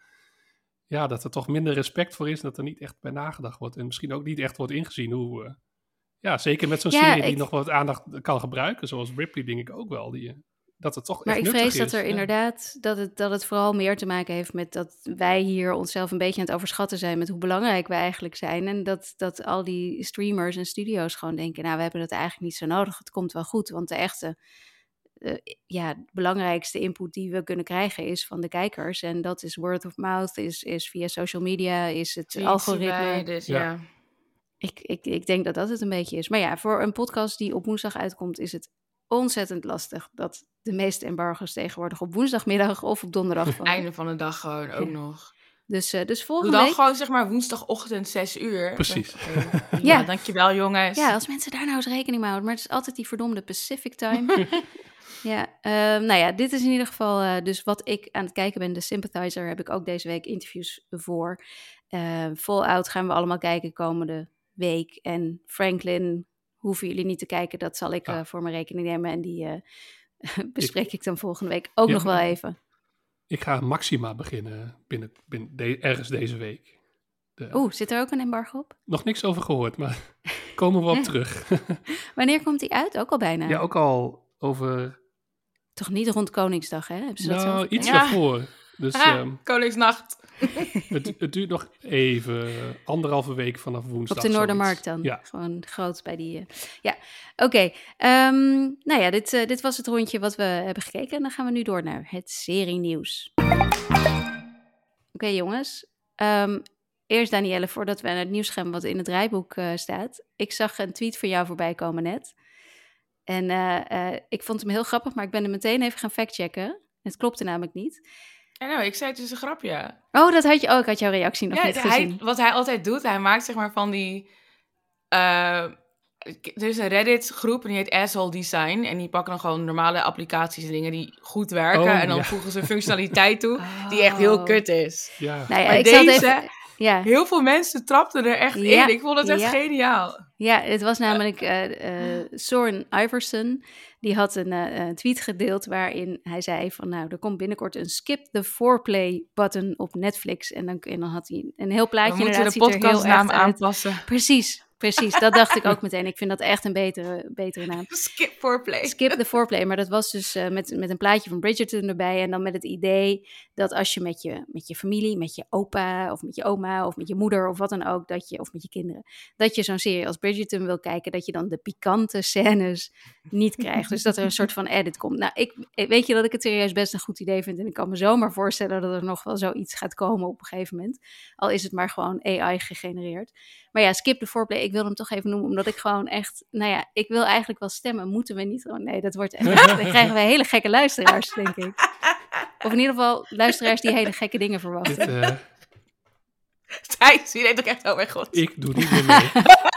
ja, dat er toch minder respect voor is en dat er niet echt bij nagedacht wordt. En misschien ook niet echt wordt ingezien hoe... Uh, ja, zeker met zo'n ja, serie ik... die nog wat aandacht kan gebruiken. Zoals Ripley, denk ik ook wel. Die, uh, dat het toch maar echt ik nuttig vrees is. dat er ja. inderdaad, dat het, dat het vooral meer te maken heeft met dat wij hier onszelf een beetje aan het overschatten zijn met hoe belangrijk wij eigenlijk zijn. En dat, dat al die streamers en studio's gewoon denken, nou, we hebben dat eigenlijk niet zo nodig. Het komt wel goed, want de echte, uh, ja, de belangrijkste input die we kunnen krijgen is van de kijkers. En dat is word of mouth, is, is via social media, is het Tweets algoritme. Erbij, dus, ja. ja. Ik, ik, ik denk dat dat het een beetje is. Maar ja, voor een podcast die op woensdag uitkomt, is het ontzettend lastig dat de meeste embargo's tegenwoordig op woensdagmiddag of op donderdag vallen. Einde van de dag gewoon ook ja. nog. Dus, uh, dus volgende Doe dan week... gewoon zeg maar woensdagochtend zes uur. Precies. Dan, uh, ja, ja, dankjewel jongens. Ja, als mensen daar nou eens rekening mee houden. Maar het is altijd die verdomde Pacific Time. ja, uh, nou ja, dit is in ieder geval uh, dus wat ik aan het kijken ben. De Sympathizer heb ik ook deze week interviews voor. Uh, Fallout gaan we allemaal kijken komende week. En Franklin hoeven jullie niet te kijken. Dat zal ik uh, ah. voor mijn rekening nemen. En die uh, bespreek ik, ik dan volgende week ook ja, nog wel even. Ik ga Maxima beginnen binnen, binnen de, ergens deze week. Oeh, zit er ook een embargo op? Nog niks over gehoord, maar komen we op terug. Wanneer komt die uit? Ook al bijna? Ja, ook al over... Toch niet rond Koningsdag, hè? Hebben ze nou, dat zelf... iets ja. daarvoor. Dus, ah, um, Koningsnacht. het, het duurt nog even, anderhalve week vanaf woensdag. Op de Noordermarkt dan? Ja. Gewoon groot bij die... Uh... Ja, oké. Okay. Um, nou ja, dit, uh, dit was het rondje wat we hebben gekeken. En dan gaan we nu door naar het serienieuws. Oké, okay, jongens. Um, eerst Danielle, voordat we naar het nieuws gaan wat in het draaiboek uh, staat. Ik zag een tweet van jou voorbij komen net. En uh, uh, ik vond hem heel grappig, maar ik ben er meteen even gaan factchecken. Het klopte namelijk niet. Ja, nou, ik zei het is een grapje. Oh, dat had je ook. Oh, ik had jouw reactie nog ja, niet hij, gezien. Wat hij altijd doet, hij maakt zeg maar van die... Uh, er is een Reddit-groep en die heet Asshole Design. En die pakken dan gewoon normale applicaties en dingen die goed werken. Oh, en dan ja. voegen ze een functionaliteit toe oh. die echt heel kut is. Ja. Nou ja, maar ik deze... Even... Ja. Heel veel mensen trapten er echt ja, in. Ik vond het echt ja. geniaal. Ja, het was namelijk uh, uh, Soren Iverson. Die had een uh, tweet gedeeld waarin hij zei van... nou, er komt binnenkort een skip the foreplay button op Netflix. En dan, en dan had hij een heel plaatje. We moeten de podcastnaam aanpassen. Precies, precies. Dat dacht ik ook meteen. Ik vind dat echt een betere, betere naam. Skip foreplay. Skip the foreplay. Maar dat was dus uh, met, met een plaatje van Bridgerton erbij. En dan met het idee dat als je met je, met je familie, met je opa of met je oma of met je moeder of wat dan ook, dat je, of met je kinderen, dat je zo'n serie als Bridgerton wil kijken, dat je dan de pikante scènes niet krijgt. Dus dat er een soort van edit komt. Nou, ik, weet je dat ik het serieus best een goed idee vind. En ik kan me zomaar voorstellen dat er nog wel zoiets gaat komen op een gegeven moment. Al is het maar gewoon A I gegenereerd. Maar ja, skip the foreplay. Ik wil hem toch even noemen, omdat ik gewoon echt, nou ja, ik wil eigenlijk wel stemmen. Moeten we niet gewoon, nee, dat wordt echt, dan krijgen we hele gekke luisteraars, denk ik. Of in ieder geval luisteraars die hele gekke dingen verwachten. Dit, uh, Thijs, die denkt ook echt, oh mijn god. Ik doe niet meer mee.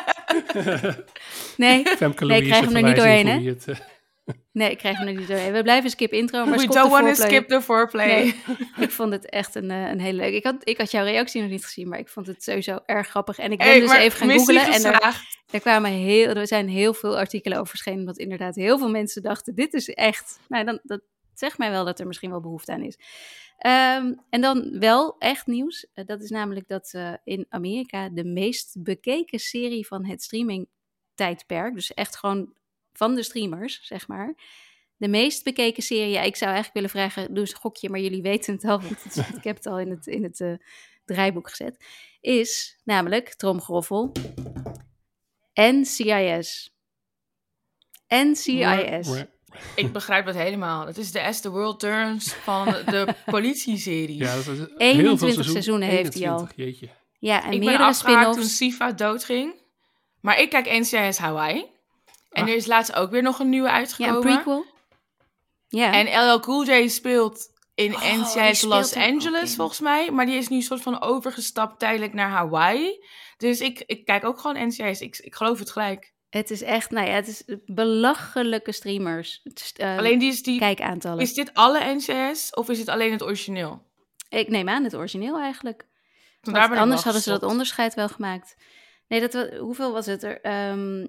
Nee, Femke nee, ik krijg hem er niet doorheen, hè? Het, uh... Nee, ik krijg hem er niet doorheen. We blijven skip intro, maar We skip don't the want to foreplay. skip the foreplay. Nee, ik vond het echt een, uh, een hele leuke. Ik had, ik had jouw reactie nog niet gezien, maar ik vond het sowieso erg grappig. En ik ben Hey, dus maar even gaan missie googlen. En er, geslaagd. er, kwamen heel, er zijn heel veel artikelen over verschenen, omdat inderdaad heel veel mensen dachten, dit is echt... Nou, dan, dat zegt mij wel dat er misschien wel behoefte aan is. Um, en dan wel echt nieuws. Uh, dat is namelijk dat uh, in Amerika de meest bekeken serie van het streamingtijdperk, dus echt gewoon van de streamers, zeg maar, de meest bekeken serie, ja, ik zou eigenlijk willen vragen, doe eens een gokje, maar jullie weten het al, want het, ik heb het al in het, in het uh, draaiboek gezet, is namelijk, tromgeroffel, N C I S. N C I S. Ik begrijp het helemaal. Het is de As the World Turns van de politie-series. Ja, dat is heel eenentwintig veel seizoenen heeft hij al. Jeetje. Ja, en ik ben meerdere afgehaakt toen spin-offs. Sifa doodging. Maar ik kijk N C I S Hawaii. En Ah. er is laatst ook weer nog een nieuwe Ja, uitgekomen. een prequel. Ja. En L L Cool J speelt in Oh, N C I die S speelt Los er ook Angeles, in. volgens mij. Maar die is nu soort van overgestapt tijdelijk naar Hawaii. Dus ik, ik kijk ook gewoon N C I S. Ik, ik geloof het gelijk. Het is echt, nou ja, het is belachelijke streamers. Het is, uh, Alleen die is die... kijkaantallen. Is dit alle N C I S of is het alleen het origineel? Ik neem aan het origineel eigenlijk. Want Want daar ben ik anders wel hadden ze dat gestopt. onderscheid wel gemaakt. Nee, dat, wa- hoeveel was het er? Um,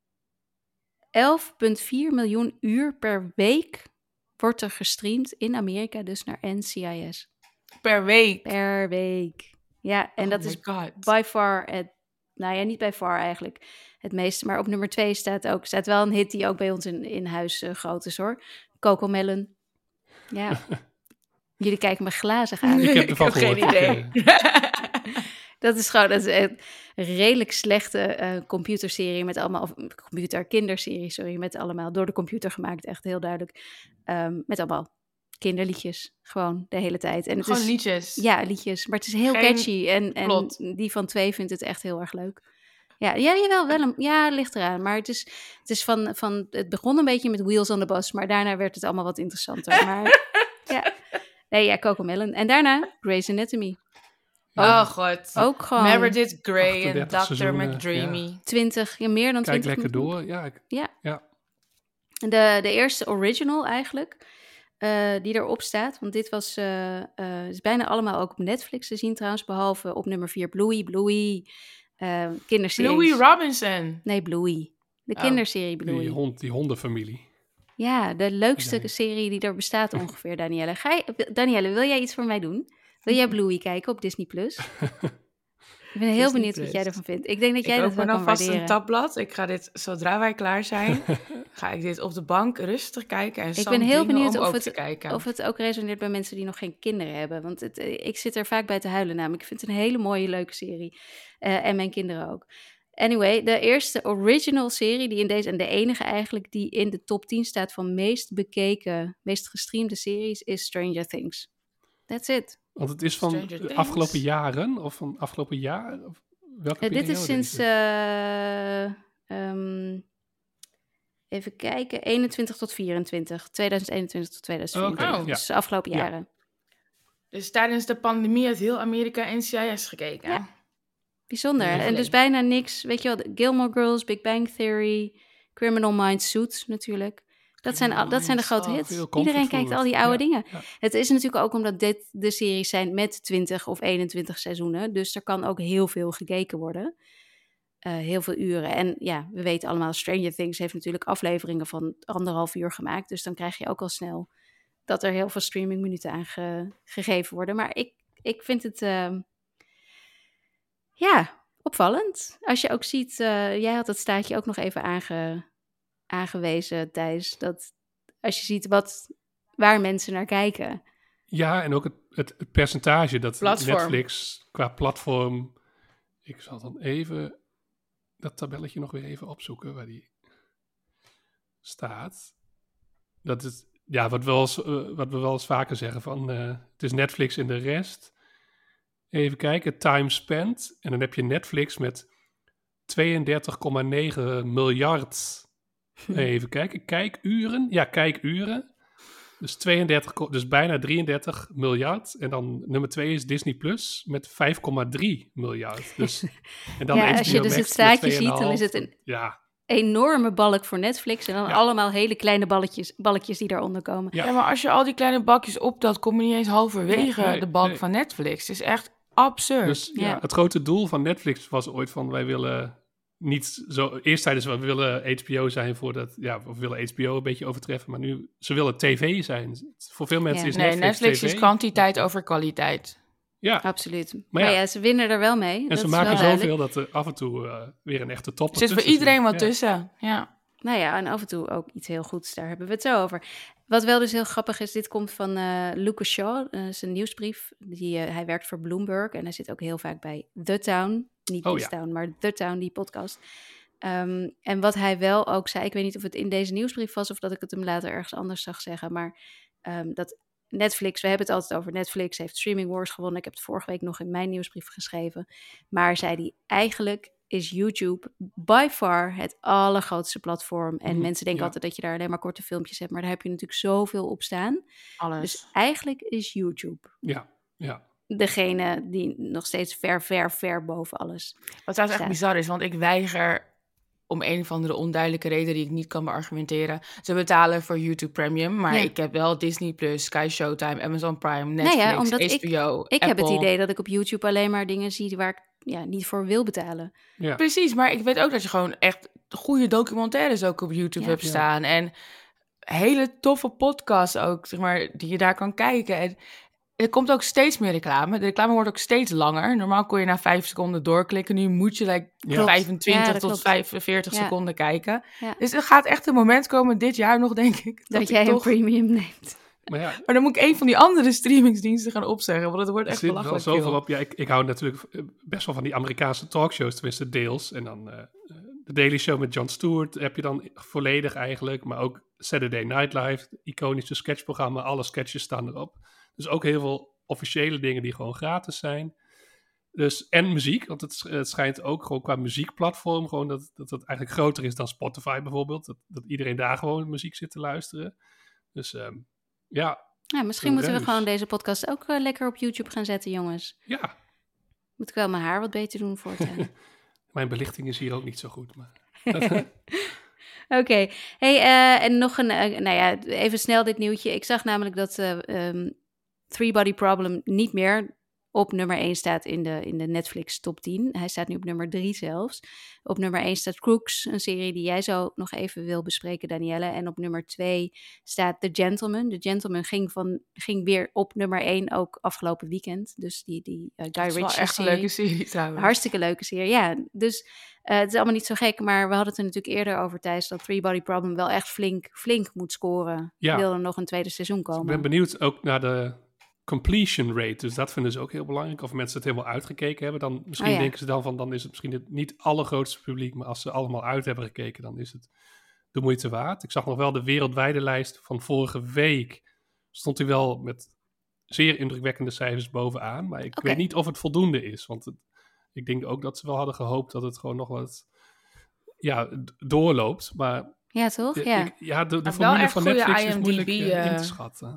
elf komma vier miljoen uur per week wordt er gestreamd in Amerika, dus naar N C I S. Per week. Per week. Ja, en Oh dat my is God. by far het, nou ja, niet by far eigenlijk het meeste. Maar op nummer twee staat ook, staat wel een hit die ook bij ons in, in huis uh, groot is hoor. Cocomelon. Ja. Jullie kijken me glazig aan. Ik heb ervan Ik heb geen gehoord. idee. Ik, Dat is gewoon dat is een redelijk slechte uh, computerserie met allemaal, of computer kinderserie, sorry, met allemaal door de computer gemaakt, echt heel duidelijk. Um, met allemaal kinderliedjes, gewoon de hele tijd. En het Gewoon is, liedjes. Ja, liedjes, maar het is heel Geen catchy en, en plot. die van twee vindt het echt heel erg leuk. Ja, ja, jawel, wel een, ja, het ligt eraan. Maar het is, het is van, van, het begon een beetje met Wheels on the Bus, maar daarna werd het allemaal wat interessanter. Maar ja, nee, ja, Cocomelon. En daarna Grey's Anatomy. Oh god. Ook gewoon Meredith Grey en achtendertig dokter seizoenen, McDreamy. twintig, ja, meer dan kijk twintig. lekker door. Ja, ik, Ja. ja. De, de eerste original eigenlijk, uh, die erop staat. Want dit was, uh, uh, is bijna allemaal ook op Netflix te zien trouwens. Behalve op nummer vier Bluey, Bluey, uh, kinderseries. Louis Robinson. Nee, Bluey. De Oh. kinderserie Bluey. Die, hond, die hondenfamilie. Ja, de leukste Ja. serie die er bestaat ongeveer, Danielle. Ga je, Danielle, wil jij iets voor mij doen? Wil jij Bluey kijken op Disney+. Plus? Ik ben heel Disney benieuwd wat Plus. jij ervan vindt. Ik denk dat jij Ik dat wel open kan alvast waarderen. een tabblad. Ik ga dit, zodra wij klaar zijn, ga ik dit op de bank rustig kijken. En Ik Sam ben heel dwingen benieuwd om of ook het, te kijken. of het ook resoneert bij mensen die nog geen kinderen hebben. Want het, eh, ik zit er vaak bij te huilen namelijk. Ik vind het een hele mooie, leuke serie. Uh, en mijn kinderen ook. Anyway, de eerste original serie die in deze, en de enige eigenlijk die in de top tien staat van meest bekeken, meest gestreamde series, is Stranger Things. That's it. Want het is van Stranger de Things? afgelopen jaren, of van afgelopen jaar? Of welke Uh, dit is periode sinds, het? uh, um, even kijken, eenentwintig tot vierentwintig. tweeduizend eenentwintig tot tweeduizend vierentwintig. Oh, ja. Dus de afgelopen Ja. jaren. Dus tijdens de pandemie heeft heel Amerika N C I S gekeken. Ja. Bijzonder. Ja. En dus bijna niks, weet je wel, Gilmore Girls, Big Bang Theory, Criminal Minds, Suits natuurlijk. Dat zijn, al- dat zijn de grote Oh, hits. veel Iedereen kijkt comfortfood. al die oude Ja, dingen. ja. Het is natuurlijk ook omdat dit de series zijn met twintig of eenentwintig seizoenen. Dus er kan ook heel veel gekeken worden. Uh, heel veel uren. En ja, we weten allemaal, Stranger Things heeft natuurlijk afleveringen van anderhalf uur gemaakt. Dus dan krijg je ook al snel dat er heel veel streamingminuten aan ge- gegeven worden. Maar ik, ik vind het, uh, ja, opvallend. Als je ook ziet, uh, jij had het staatje ook nog even aange, aangewezen, Thijs, dat als je ziet wat, waar mensen naar kijken. Ja, en ook het, het, het percentage dat Platform. Netflix qua platform... Ik zal dan even dat tabelletje nog weer even opzoeken waar die staat. Dat is, ja, wat we wel eens, uh, wat we wel eens vaker zeggen van, uh, het is Netflix en de rest. Even kijken, time spent. En dan heb je Netflix met tweeëndertig komma negen miljard. Even kijken, kijkuren. Ja, kijkuren. Dus, tweeëndertig, dus bijna drieëndertig miljard. En dan nummer twee is Disney Plus met vijf komma drie miljard. Dus, en dan ja, als je dus het staatje ziet, dan is het een ja. enorme balk voor Netflix. En dan ja. allemaal hele kleine balletjes, balletjes die daaronder komen. Ja. ja, maar als je al die kleine bakjes optelt, kom je niet eens halverwege nee, nee, de balk nee. van Netflix. Het is echt absurd. Dus ja. Ja. het grote doel van Netflix was ooit van, wij willen... Niet zo, eerst zeiden ze, we willen H B O zijn voordat, ja, we willen H B O een beetje overtreffen, maar nu, ze willen tv zijn. Voor veel mensen ja. is nee, Netflix Netflix tv. is kwantiteit over kwaliteit. Ja. Absoluut. Maar, maar ja, ja, ze winnen er wel mee. En dat ze is maken wel zoveel dat er af en toe uh, weer een echte top er zit voor iedereen wat ja. tussen, ja. Nou ja, en af en toe ook iets heel goeds, daar hebben we het zo over. Wat wel dus heel grappig is, dit komt van uh, Lucas Shaw, uh, zijn nieuwsbrief. Die, uh, hij werkt voor Bloomberg en hij zit ook heel vaak bij The Town. Niet oh, This ja. Town, maar The Town, die podcast. Um, en wat hij wel ook zei, ik weet niet of het in deze nieuwsbrief was of dat ik het hem later ergens anders zag zeggen, maar um, dat Netflix, we hebben het altijd over Netflix, heeft Streaming Wars gewonnen. Ik heb het vorige week nog in mijn nieuwsbrief geschreven. Maar zei hij, eigenlijk is YouTube by far het allergrootste platform. En mm, mensen denken ja. altijd dat je daar alleen maar korte filmpjes hebt, maar daar heb je natuurlijk zoveel op staan. Alles. Dus eigenlijk is YouTube. Ja, ja. Degene die nog steeds ver, ver, ver boven alles Wat trouwens echt bizar is, want ik weiger om een of andere onduidelijke reden die ik niet kan beargumenteren. Ze betalen voor YouTube Premium, maar ja. ik heb wel Disney Plus, Sky Showtime, Amazon Prime, Netflix, nou ja, omdat H B O, ik, ik Apple. heb het idee dat ik op YouTube alleen maar dingen zie waar ik ja, niet voor wil betalen. Ja. Precies, maar ik weet ook dat je gewoon echt goede documentaires ook op YouTube ja. hebt staan. Ja. En hele toffe podcasts ook, zeg maar, die je daar kan kijken. En er komt ook steeds meer reclame. De reclame wordt ook steeds langer. Normaal kon je na vijf seconden doorklikken. Nu moet je like ja. vijfentwintig ja, tot vijfenveertig ja. seconden kijken. Ja. Dus er gaat echt een moment komen dit jaar nog, denk ik. Dat, dat jij toch... een premium neemt. Maar, ja, maar dan moet ik een van die andere streamingsdiensten gaan opzeggen. Want het wordt echt belachelijk veel. Er zit wel zoveel op. Ja, ik, ik hou natuurlijk best wel van die Amerikaanse talkshows. Tenminste deels. En dan uh, de Daily Show met Jon Stewart heb je dan volledig eigenlijk. Maar ook Saturday Night Live. Iconische sketchprogramma. Alle sketches staan erop. Dus ook heel veel officiële dingen die gewoon gratis zijn. Dus, en muziek, want het, het schijnt ook gewoon qua muziekplatform gewoon dat, dat het eigenlijk groter is dan Spotify bijvoorbeeld. Dat, dat iedereen daar gewoon muziek zit te luisteren. Dus um, ja. ja. Misschien moeten reus. we gewoon deze podcast ook uh, lekker op YouTube gaan zetten, jongens. Ja. Moet ik wel mijn haar wat beter doen voor het Mijn belichting is hier ook niet zo goed, maar... Oké, okay. hey, uh, en nog een, uh, nou ja, even snel dit nieuwtje. Ik zag namelijk dat... Uh, um, Three Body Problem niet meer op nummer één staat in de, in de Netflix top tien. Hij staat nu op nummer drie zelfs. Op nummer één staat Crooks, een serie die jij zo nog even wil bespreken, Danielle. En op nummer twee staat The Gentleman. The Gentleman ging, van, ging weer op nummer één ook afgelopen weekend. Dus die, die uh, Guy Ritchie serie. Dat is wel echt een leuke serie trouwens. Hartstikke leuke serie, ja. Dus uh, het is allemaal niet zo gek, maar we hadden het er natuurlijk eerder over, Thijs, dat Three Body Problem wel echt flink, flink moet scoren. Ja. Wil er nog een tweede seizoen komen. Ik ben benieuwd ook naar de completion rate, dus dat vinden ze ook heel belangrijk. Of mensen het helemaal uitgekeken hebben, dan misschien oh ja. denken ze dan van, dan is het misschien het niet het allergrootste publiek, maar als ze allemaal uit hebben gekeken, dan is het de moeite waard. Ik zag nog wel de wereldwijde lijst van vorige week, stond hij wel met zeer indrukwekkende cijfers bovenaan, maar ik okay. weet niet of het voldoende is, want het, ik denk ook dat ze wel hadden gehoopt dat het gewoon nog wat ja, doorloopt, maar ja, toch? De, ja. Ik, ja, de, de formule van Netflix I M D B, is moeilijk uh, in te schatten.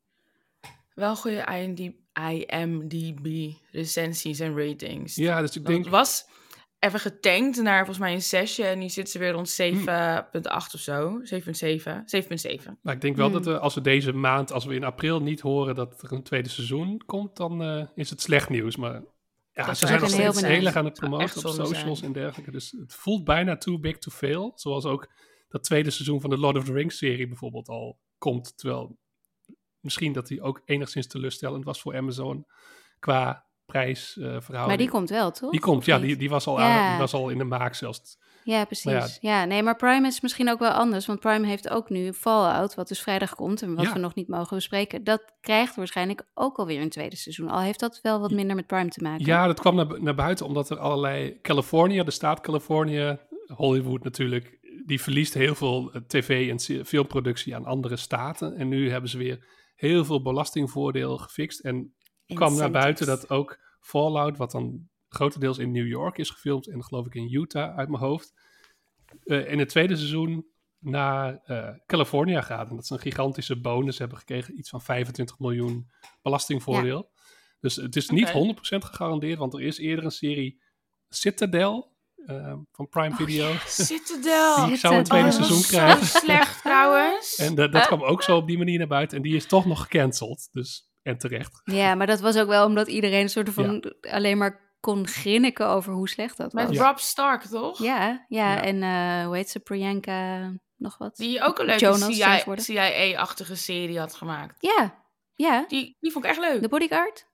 Wel een goede I M D B recensies en ratings. Ja, dus ik denk... Het was even getankt naar volgens mij een zesje en nu zit ze weer rond zeven komma acht hmm. of zo. zeven komma zeven. zeven komma zeven. Maar ik denk wel hmm. dat we, als we deze maand, als we in april niet horen dat er een tweede seizoen komt, dan uh, is het slecht nieuws. Maar ja, dat ze zijn nog steeds heel erg aan het promoten op socials zijn. En dergelijke. Dus het voelt bijna too big to fail. Zoals ook dat tweede seizoen van de Lord of the Rings serie bijvoorbeeld al komt, terwijl... Misschien dat hij ook enigszins teleurstellend was voor Amazon qua prijsverhouding. Uh, maar die komt wel, toch? Die komt, of ja, niet? die, die, was al ja. aan, die was al in de maak zelfs. Ja, precies. Ja. ja, nee, maar Prime is misschien ook wel anders. Want Prime heeft ook nu Fallout, wat dus vrijdag komt en wat Ja. we nog niet mogen bespreken. Dat krijgt waarschijnlijk ook alweer een tweede seizoen. Al heeft dat wel wat minder met Prime te maken. Ja, dat kwam naar, naar buiten omdat er allerlei... Californië, de staat Californië, Hollywood natuurlijk... die verliest heel veel tv- en filmproductie aan andere staten. En nu hebben ze weer heel veel belastingvoordeel gefixt. En kwam naar buiten dat ook Fallout, wat dan grotendeels in New York is gefilmd... en geloof ik in Utah uit mijn hoofd... Uh, in het tweede seizoen naar uh, California gaat. En dat ze een gigantische bonus hebben gekregen. Iets van vijfentwintig miljoen belastingvoordeel. Ja. Dus het is niet okay. honderd procent gegarandeerd. Want er is eerder een serie Citadel uh, van Prime Video. Oh, ja, Citadel! Die zou een tweede oh, seizoen krijgen. Zo slecht trouwens. En uh, dat uh. kwam ook zo op die manier naar buiten. En die is toch nog gecanceld. Dus, en terecht. Ja, maar dat was ook wel omdat iedereen een soort van ja. alleen maar... kon grinniken over hoe slecht dat was. Met ja. Rob Stark, toch? Ja, ja, ja. en uh, hoe heet ze, Priyanka, nog wat? Die ook een leuke C I A-achtige serie had gemaakt. Ja, ja. Die, die vond ik echt leuk. The Bodyguard?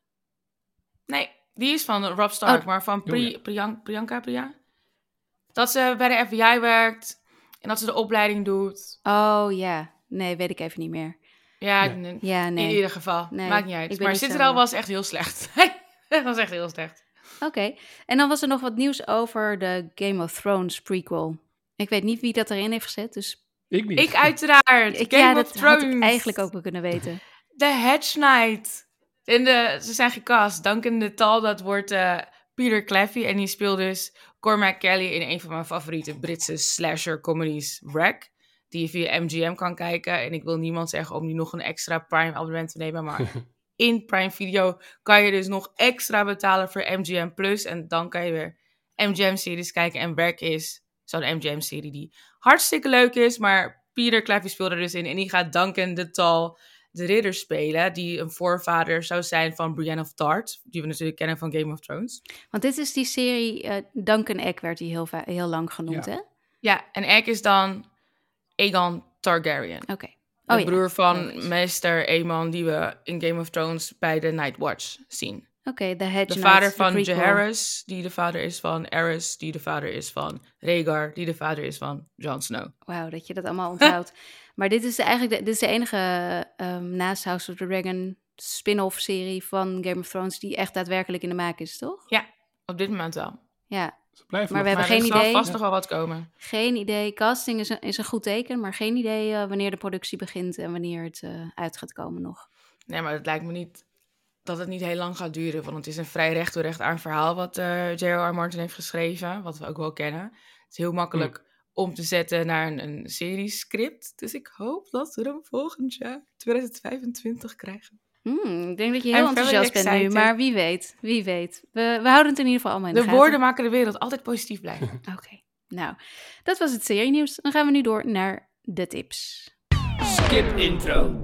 Nee, die is van Rob Stark, oh. maar van Pri- oh, ja. Priyanka, Priyanka, Priyanka? Dat ze bij de F B I werkt en dat ze de opleiding doet. Oh ja, nee, weet ik even niet meer. Ja, nee. ja nee. in ieder geval. Nee, maakt niet uit. Maar Citadel was echt heel slecht. Dat was echt heel slecht. Oké, okay. En dan was er nog wat nieuws over de Game of Thrones prequel. Ik weet niet wie dat erin heeft gezet, dus... Ik niet. Ik uiteraard. Ik, Game ja, of dat Thrones. had ik eigenlijk ook wel kunnen weten. De Hedge Knight. In de, ze zijn gecast. Duncan de Tal, dat wordt uh, Peter Claffey. En die speelt dus Cormac Kelly in een van mijn favoriete Britse slasher comedies, Wreck. Die je via M G M kan kijken. En ik wil niemand zeggen om nu nog een extra Prime abonnement te nemen, maar... In Prime Video kan je dus nog extra betalen voor M G M Plus. En dan kan je weer M G M-series kijken. En Wreck is zo'n M G M-serie die hartstikke leuk is. Maar Peter Claffey speelt er dus in. En die gaat Duncan de Tal, de ridder, spelen. Die een voorvader zou zijn van Brienne of Tarth. Die we natuurlijk kennen van Game of Thrones. Want dit is die serie, uh, Duncan Egg werd die heel, va- heel lang genoemd, ja. hè? Ja, en Egg is dan Aegon Targaryen. Oké. Okay. De oh, broer ja. van oh, meester Aemon die we in Game of Thrones bij de Night Watch zien. Oké, okay, de Hedge De vader van Jaehaerys, die de vader is van Aerys, die de vader is van Rhaegar, die de vader is van Jon Snow. Wauw, dat je dat allemaal onthoudt. Maar dit is de, eigenlijk de, dit is de enige um, naast House of the Dragon spin-off serie van Game of Thrones die echt daadwerkelijk in de maak is, toch? Ja, op dit moment wel. Ja. Maar we hebben maar geen er idee. zal vast ja. nog wel wat komen. Geen idee. Casting is een, is een goed teken, maar geen idee uh, wanneer de productie begint en wanneer het uh, uit gaat komen nog. Nee, maar het lijkt me niet dat het niet heel lang gaat duren, want het is een vrij recht toe recht aan verhaal wat uh, J R R. Martin heeft geschreven, wat we ook wel kennen. Het is heel makkelijk mm. om te zetten naar een, een seriescript, dus ik hoop dat we hem volgend jaar twintig vijfentwintig krijgen. Hmm, ik denk dat je heel enthousiast bent nu, maar wie weet, wie weet. We, we houden het in ieder geval allemaal in de, de gaten. De woorden maken de wereld altijd positief blijven. Oké, okay. Nou, dat was het serienieuws. Dan gaan we nu door naar de tips. Skip intro.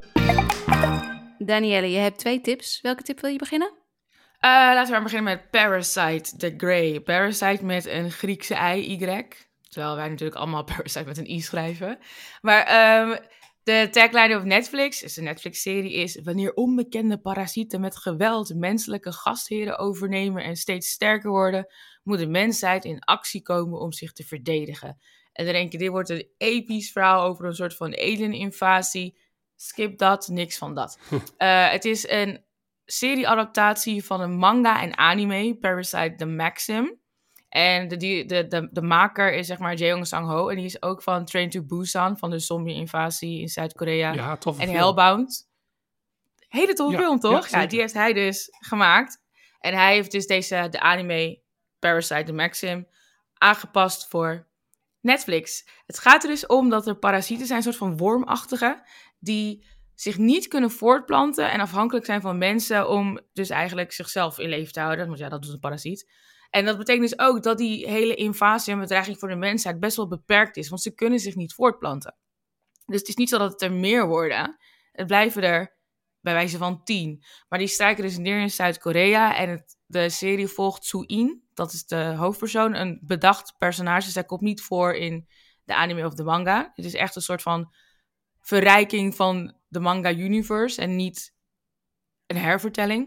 Danielle, je hebt twee tips. Welke tip wil je beginnen? Uh, laten we maar beginnen met Parasite the Grey. Parasite met een Griekse I, Y. Terwijl wij natuurlijk allemaal Parasite met een I schrijven. Maar... Um, De tagline op Netflix, dus de Netflix-serie, is... Wanneer onbekende parasieten met geweld menselijke gastheren overnemen en steeds sterker worden, moet de mensheid in actie komen om zich te verdedigen. En dan denk je, dit wordt een episch verhaal over een soort van alien-invasie. Skip dat, niks van dat. uh, het is een serie-adaptatie van een manga en anime, Parasite the Maxim. En de, de, de, de maker is zeg maar Jeong Sang-ho. En die is ook van Train to Busan, van de zombie-invasie in Zuid-Korea. Ja, toffe en film. Hellbound. Hele toffe ja, film, toch? Ja, ja, die heeft hij dus gemaakt. En hij heeft dus deze, de anime Parasite the Maxim, aangepast voor Netflix. Het gaat er dus om dat er parasieten zijn, een soort van wormachtige, die zich niet kunnen voortplanten en afhankelijk zijn van mensen om dus eigenlijk zichzelf in leven te houden. Want ja, dat doet een parasiet. En dat betekent dus ook dat die hele invasie en bedreiging voor de mensheid best wel beperkt is, want ze kunnen zich niet voortplanten. Dus het is niet zo dat het er meer worden. Het blijven er bij wijze van tien. Maar die strijken dus neer in Zuid-Korea en het, de serie volgt Soo-in. Dat is de hoofdpersoon, een bedacht personage. Zij komt niet voor in de anime of de manga. Het is echt een soort van verrijking van de manga-universe en niet een hervertelling.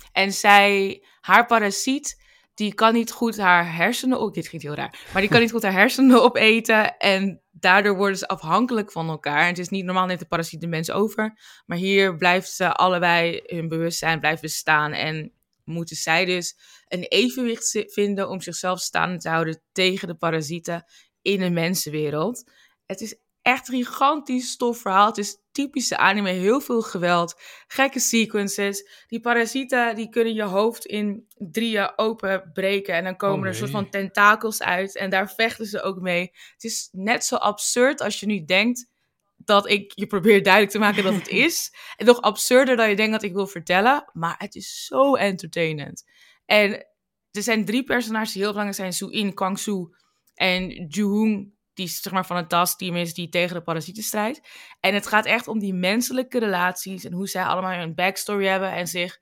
En zij, haar parasiet, die kan niet goed haar hersenen... Oh, dit ging heel raar. Maar die kan niet goed haar hersenen opeten. En daardoor worden ze afhankelijk van elkaar. En het is niet normaal, neemt de parasiet de mens over. Maar hier blijft ze allebei, hun bewustzijn blijft bestaan. En moeten zij dus een evenwicht vinden om zichzelf staande te houden tegen de parasieten in de mensenwereld. Het is echt een gigantisch stof verhaal. Het is typische anime, heel veel geweld, gekke sequences. Die parasieten die kunnen je hoofd in drieën openbreken en dan komen Oh, er een soort nee. van tentakels uit en daar vechten ze ook mee. Het is net zo absurd als je nu denkt dat ik je probeer duidelijk te maken dat het is. En nog absurder dan je denkt dat ik wil vertellen, maar het is zo entertainend. En er zijn drie personages die heel belangrijk zijn: Soo-in, Kwang-soo en Joo-hoon, die zeg maar van het taskteam is die tegen de parasieten strijdt. En het gaat echt om die menselijke relaties en hoe zij allemaal een backstory hebben en zich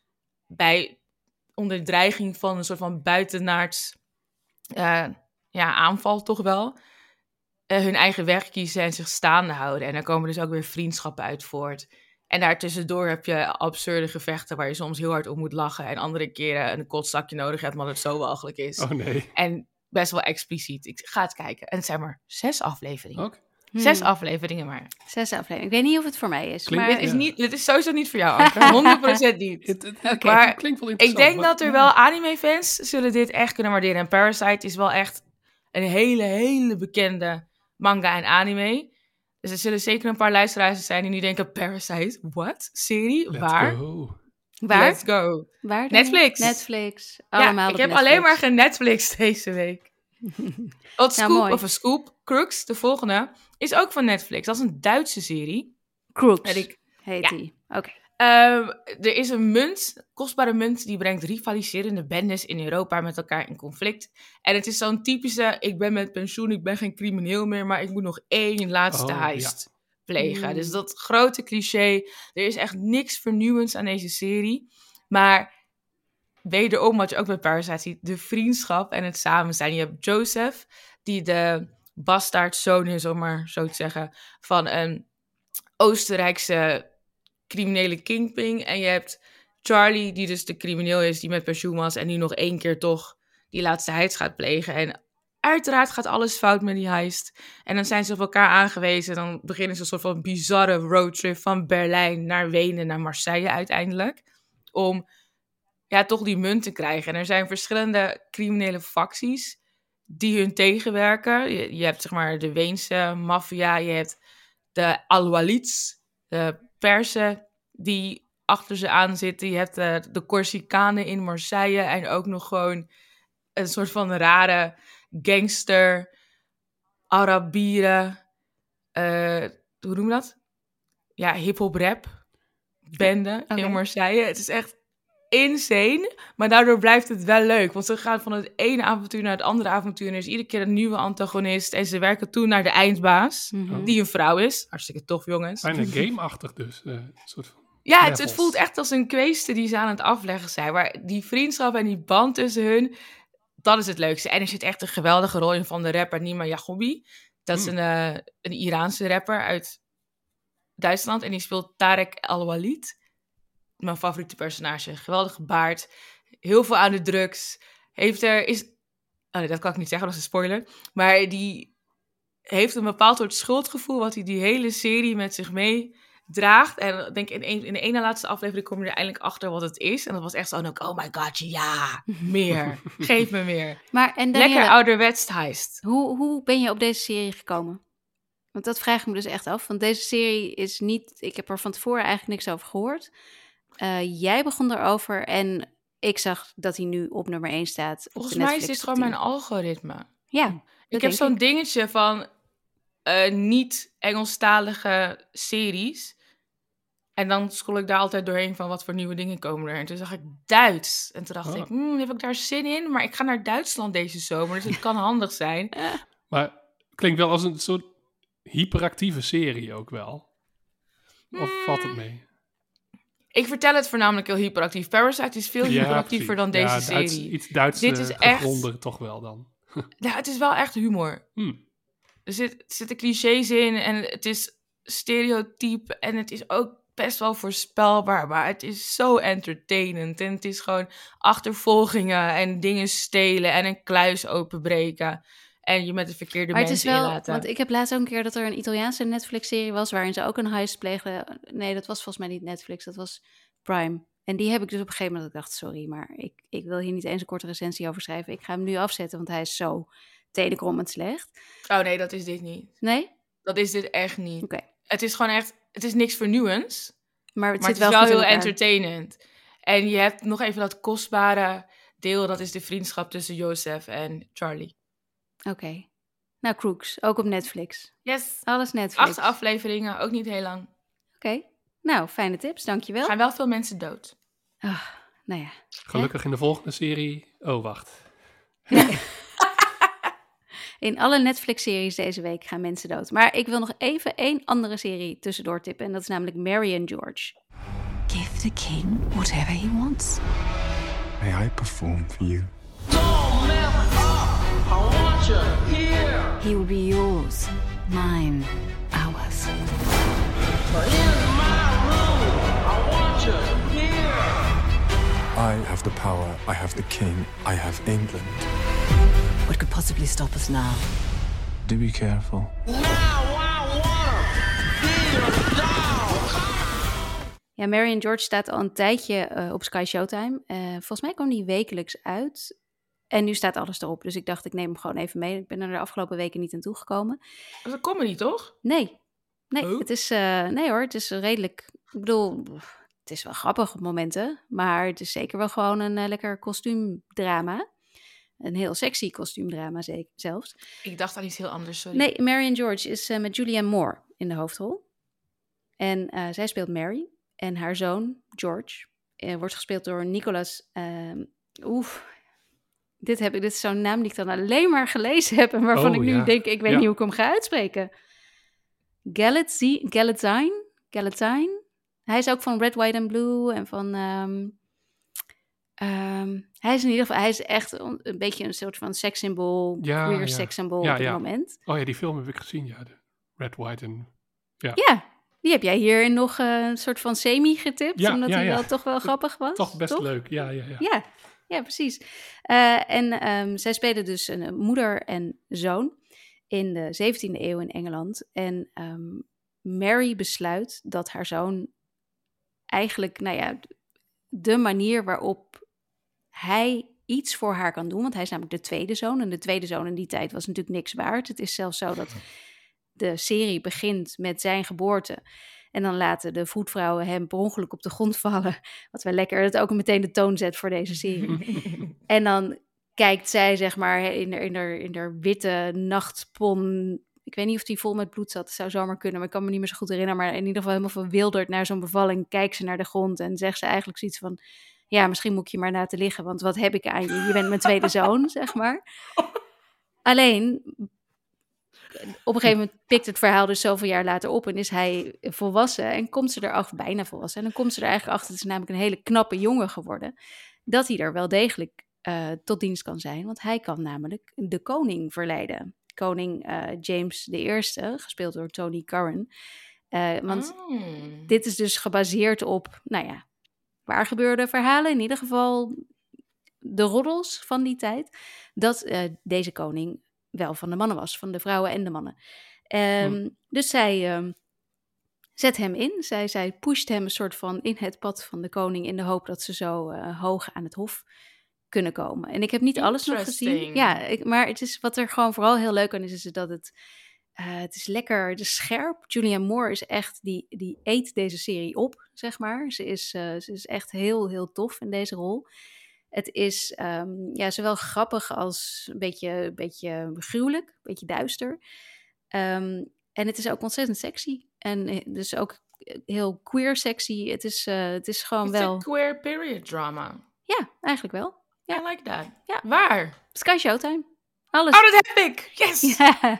bij onder dreiging van een soort van buitenaards uh, ja, aanval toch wel, uh, hun eigen weg kiezen en zich staande houden. En daar komen dus ook weer vriendschappen uit voort. En daartussendoor heb je absurde gevechten waar je soms heel hard om moet lachen en andere keren een kotzakje nodig hebt, omdat het zo walgelijk is. Oh nee. En best wel expliciet. Ik ga het kijken. En het zijn maar zes afleveringen. Oké. Hmm. Zes afleveringen maar. Zes afleveringen. Ik weet niet of het voor mij is. Klinkt- maar Dit is, Ja. niet, dit is sowieso niet voor jou, Anke. honderd procent niet. Het, het, Oké. Maar klinkt wel Ik interessant. denk maar- dat er wel anime-fans zullen dit echt kunnen waarderen. En Parasite is wel echt een hele, hele bekende manga en anime. Dus er zullen zeker een paar luisteraars zijn die nu denken: Parasite, what? Serie? Let's Waar? go. waar? Let's go. waar dan? Netflix. Netflix. Allemaal Ja, ik op heb Netflix. alleen maar genetflix deze week. Wat Scoop, mooi. of een Scoop, Crooks, de volgende, is ook van Netflix. Dat is een Duitse serie. Crooks En ik, heet ja. die. Oké. Ehm, er is een munt, kostbare munt, die brengt rivaliserende bendes in Europa met elkaar in conflict. En het is zo'n typische: ik ben met pensioen, ik ben geen crimineel meer, maar ik moet nog één laatste Oh, heist plegen. Mm. Dus dat grote cliché. Er is echt niks vernieuwends aan deze serie. Maar wederom, wat je ook bij Parasite ziet, de vriendschap en het samen zijn. Je hebt Joseph, die de bastaardzoon is, om maar zo te zeggen, van een Oostenrijkse criminele kingpin. En je hebt Charlie, die dus de crimineel is, die met pensioen was en nu nog één keer toch die laatste heist gaat plegen. En uiteraard gaat alles fout met die heist. En dan zijn ze op elkaar aangewezen. Dan beginnen ze een soort van bizarre roadtrip van Berlijn naar Wenen, naar Marseille uiteindelijk. Om ja, toch die munt te krijgen. En er zijn verschillende criminele facties die hun tegenwerken. Je, je hebt zeg maar de Weense maffia, je hebt de Alawalids, de Persen die achter ze aan zitten. Je hebt de, de Corsicanen in Marseille en ook nog gewoon een soort van rare gangster, Arabieren, uh, hoe noem je dat? Ja, hip-hop rap bende Oké. in Marseille. Het is echt insane, maar daardoor blijft het wel leuk. Want ze gaan van het ene avontuur naar het andere avontuur en er is iedere keer een nieuwe antagonist. En ze werken toe naar de eindbaas, Mhm. die een vrouw is. Hartstikke tof, jongens. Bijna game-achtig dus. eh, een soort van... Ja, het, het levels. voelt echt als een kwestie die ze aan het afleggen zijn. Maar die vriendschap en die band tussen hun, dat is het leukste. En er zit echt een geweldige rol in van de rapper Nima Yaghoubi. Dat is Hmm. een, uh, een Iraanse rapper uit Duitsland. En die speelt Tarek El-Walid. Mijn favoriete personage. Geweldige baard. Heel veel aan de drugs. Heeft er... Is... Oh nee, dat kan ik niet zeggen, dat is een spoiler. Maar die heeft een bepaald soort schuldgevoel wat hij die hele serie met zich mee draagt. En ik denk in, een, in de ene laatste aflevering kom je er eindelijk achter wat het is. En dat was echt zo, oh my god, ja, meer. Geef me meer. Maar en Lekker Danielle, ouderwets heist. hoe, hoe ben je op deze serie gekomen? Want dat vraag ik me dus echt af. Want deze serie is niet... Ik heb er van tevoren eigenlijk niks over gehoord. Uh, jij begon erover en ik zag dat hij nu op nummer één staat. Op Volgens de mij is Netflix dit gewoon top mijn algoritme. tien. Ja, Ik dat heb denk zo'n ik. dingetje van uh, niet-Engelstalige series. En dan scroll ik daar altijd doorheen van wat voor nieuwe dingen komen er. En toen zag ik Duits. En toen dacht Oh. ik, hmm, heb ik daar zin in? Maar ik ga naar Duitsland deze zomer, dus het kan handig zijn. Maar klinkt wel als een soort hyperactieve serie ook wel. Of valt het mee? Ik vertel het voornamelijk heel hyperactief. Parasite is veel hyperactiever precies. dan deze Ja, Duits, serie. iets Duits Dit is echt- gegronder toch wel dan. Ja, het is wel echt humor. Hmm. Er, zit, er zitten clichés in en het is stereotyp. En het is ook best wel voorspelbaar, maar het is zo entertainend. En het is gewoon achtervolgingen en dingen stelen en een kluis openbreken. En je met de verkeerde Maar het mensen is wel, inlaten. want ik heb laatst ook een keer dat er een Italiaanse Netflix-serie was, waarin ze ook een heist pleegden. Nee, dat was volgens mij niet Netflix, dat was Prime. En die heb ik dus op een gegeven moment, ik dacht, sorry, maar ik, ik wil hier niet eens een korte recensie over schrijven. Ik ga hem nu afzetten, want hij is zo tenenkrommend slecht. Oh nee, dat is dit niet. Nee? Dat is dit echt niet. Oké. Het is gewoon echt, het is niks vernieuwends. Maar het Maar zit het is wel, wel goed in heel elkaar. entertainend. En je hebt nog even dat kostbare deel, dat is de vriendschap tussen Joseph en Charlie. Oké. Nou, Crooks, ook op Netflix. Yes. Alles Netflix. Acht afleveringen, ook niet heel lang. Oké. Nou, fijne tips, dankjewel. Er gaan wel veel mensen dood. Ah, nou ja. Gelukkig in de volgende serie... Oh, wacht. In alle Netflix-series deze week gaan mensen dood. Maar ik wil nog even één andere serie tussendoor tippen. En dat is namelijk Mary and George. Give the king whatever he wants. May I perform for you? He will be yours, mine, ours. I have the power, I have the king, I have England. What could possibly stop us now? Do be careful. Ja, Mary and George staat al een tijdje uh, op Sky Showtime. Uh, volgens mij kwam die wekelijks uit. En nu staat alles erop. Dus ik dacht, ik neem hem gewoon even mee. Ik ben er de afgelopen weken niet aan toegekomen. Dat is een comedy, toch? Nee. Nee, Oh. het is, uh, nee hoor, het is redelijk... Ik bedoel, het is wel grappig op momenten. Maar het is zeker wel gewoon een uh, lekker kostuumdrama. Een heel sexy kostuumdrama zeker, zelfs. Ik dacht aan iets heel anders, sorry. Nee, Mary and George is uh, met Julianne Moore in de hoofdrol. En uh, zij speelt Mary. En haar zoon, George, uh, wordt gespeeld door Nicolas... Uh, Oef, dit, heb ik, dit is zo'n naam die ik dan alleen maar gelezen heb... en waarvan Oh, ik nu ja. denk, ik weet Ja. niet hoe ik hem ga uitspreken. Galatzi- Galatine? Galatine? Hij is ook van Red, White and Blue en van... Um, um, hij is in ieder geval... Hij is echt een, een beetje een soort van sekssymbool... Ja, queer ja. sekssymbool Ja, op het ja. moment. Oh ja, die film heb ik gezien, ja. De Red, White en... Ja, die heb jij hierin nog uh, een soort van semi getipt... Ja, omdat ja, hij ja. wel toch wel grappig was. Toch best leuk, ja, ja, ja. Ja, ja, precies. Uh, en um, zij spelen dus een, een moeder en zoon in de zeventiende eeuw in Engeland. En um, Mary besluit dat haar zoon eigenlijk, nou ja, de manier waarop hij iets voor haar kan doen, want hij is namelijk de tweede zoon. En de tweede zoon in die tijd was natuurlijk niks waard. Het is zelfs zo dat de serie begint met zijn geboorte. En dan laten de voetvrouwen hem per ongeluk op de grond vallen. Wat wel lekker, dat ook meteen de toon zet voor deze serie. En dan kijkt zij, zeg maar, in haar, in haar, in haar witte nachtpon. Ik weet niet of die vol met bloed zat. Dat zou zomaar kunnen, maar ik kan me niet meer zo goed herinneren. Maar in ieder geval helemaal verwilderd naar zo'n bevalling. Kijkt ze naar de grond en zegt ze eigenlijk zoiets van... Ja, misschien moet ik je maar laten liggen, want wat heb ik aan je? Je bent mijn tweede zoon, zeg maar. Alleen... Op een gegeven moment pikt het verhaal dus zoveel jaar later op en is hij volwassen en komt ze erachter, bijna volwassen, en dan komt ze er eigenlijk achter, het is namelijk een hele knappe jongen geworden, dat hij er wel degelijk uh, tot dienst kan zijn, want hij kan namelijk de koning verleiden. Koning uh, James de Eerste, gespeeld door Tony Curran. Uh, want Oh. dit is dus gebaseerd op, nou ja, waar gebeurde verhalen, in ieder geval de roddels van die tijd, dat uh, deze koning wel van de mannen was, van de vrouwen en de mannen. Um, hmm. Dus zij um, zet hem in. Zij, zij pusht hem een soort van in het pad van de koning in de hoop dat ze zo uh, hoog aan het hof kunnen komen. En ik heb niet alles nog gezien. Ja, ik, maar het is wat er gewoon vooral heel leuk aan is, is dat het, uh, het is lekker, het is scherp. Julianne Moore is echt, die, die eet deze serie op, zeg maar. Ze is, uh, ze is echt heel, heel tof in deze rol. Het is um, ja, zowel grappig als een beetje, een beetje gruwelijk, een beetje duister. Um, en het is ook ontzettend sexy. En dus ook heel queer sexy. Het is, uh, het is gewoon It's wel... a queer period drama. Ja, eigenlijk wel. Ja. I like that. Ja. Waar? Sky Showtime. Alles. Oh, dat heb ik! Yes! Ja.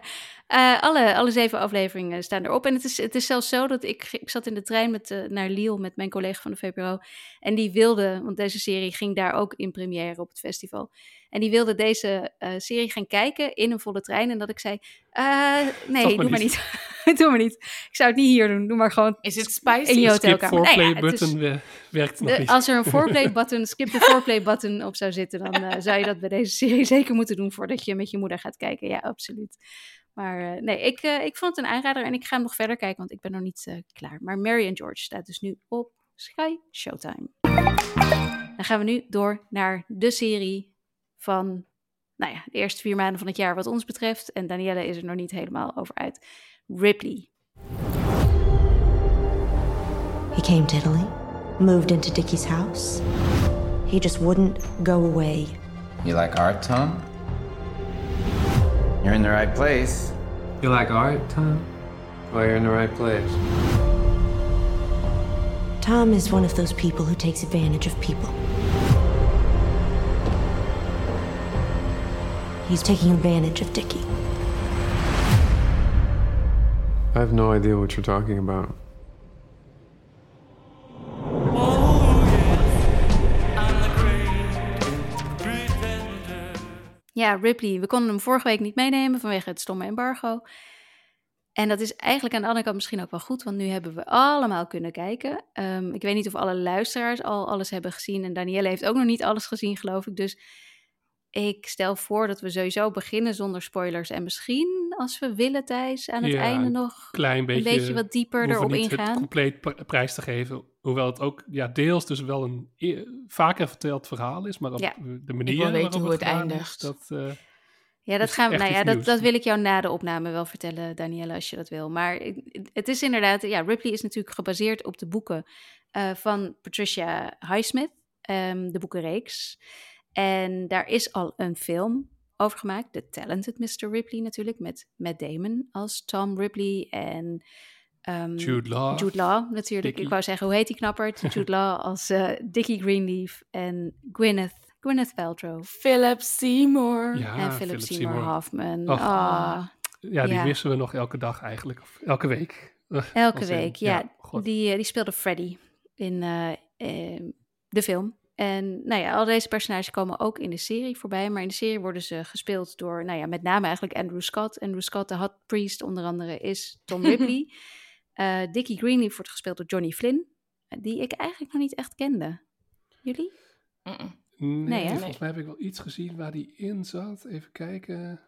Uh, alle, alle zeven afleveringen staan erop. En het is, het is zelfs zo dat ik, ik zat in de trein met, uh, naar Lille met mijn collega van de V P R O. En die wilde, want deze serie ging daar ook in première op het festival. En die wilde deze uh, serie gaan kijken in een volle trein. En dat ik zei, uh, nee, maar doe maar niet. doe maar niet. Ik zou het niet hier doen. Doe maar gewoon Is het spicy? in je Skip hotelkamer. foreplay Nee, ja, button is, werkt nog de, niet. als er een foreplay button, skip de foreplay button op zou zitten, dan uh, zou je dat bij deze serie zeker moeten doen voordat je met je moeder gaat kijken. Ja, absoluut. Maar uh, nee, ik, uh, ik vond het een aanrader en ik ga hem nog verder kijken, want ik ben nog niet uh, klaar. Maar Mary and George staat dus nu op Sky Showtime. Dan gaan we nu door naar de serie van, nou ja, de eerste vier maanden van het jaar wat ons betreft. En Danielle is er nog niet helemaal over uit. Ripley. He came to Italy, moved into Dickie's house. He just wouldn't go away. You like art, Tom? You're in the right place. You like art, Tom? Well, you're in the right place. Tom is one of those people who takes advantage of people. He's taking advantage of Dickie. I have no idea what you're talking about. Ja, Ripley. We konden hem vorige week niet meenemen vanwege het stomme embargo. En dat is eigenlijk aan de andere kant misschien ook wel goed, want nu hebben we allemaal kunnen kijken. Um, ik weet niet of alle luisteraars al alles hebben gezien en Danielle heeft ook nog niet alles gezien, geloof ik. Dus ik stel voor dat we sowieso beginnen zonder spoilers. En misschien, als we willen, Thijs, aan het Ja, einde nog klein beetje, een beetje wat dieper erop niet ingaan. Het compleet pr- prijs te geven. Hoewel het ook ja, deels dus wel een e- vaker verteld verhaal is. Maar op Ja. de manier Ik wil weten waarop hoe het gedaan eindigt. Is, dat, uh, Ja, dat is gaan we. echt Nou ja, iets dat, nieuws. dat wil ik jou na de opname wel vertellen, Danielle, als je dat wil. Maar het is inderdaad, ja, Ripley is natuurlijk gebaseerd op de boeken uh, van Patricia Highsmith, um, de boekenreeks. En daar is al een film over gemaakt, The Talented mister Ripley natuurlijk, met Matt Damon als Tom Ripley en um, Jude Law. Jude Law natuurlijk. Dickie. Ik wou zeggen, hoe heet die knapperd? Jude Law als uh, Dickie Greenleaf en Gwyneth, Gwyneth Paltrow. Philip Seymour. Ja, en Philip Seymour Hoffman. Och. Ah, Ja, die ja. missen we nog elke dag eigenlijk. Of elke week. elke Als in, week, ja. God. die, uh, die speelde Freddy in uh, uh, de film. En nou ja, al deze personages komen ook in de serie voorbij. Maar in de serie worden ze gespeeld door, nou ja, met name eigenlijk Andrew Scott. Andrew Scott, de Hot Priest onder andere, is Tom Ripley. uh, Dickie Greenleaf wordt gespeeld door Johnny Flynn. Die ik eigenlijk nog niet echt kende. Jullie? Mm-mm. Nee, Nee, hè? volgens mij heb ik wel iets gezien waar die in zat. Even kijken.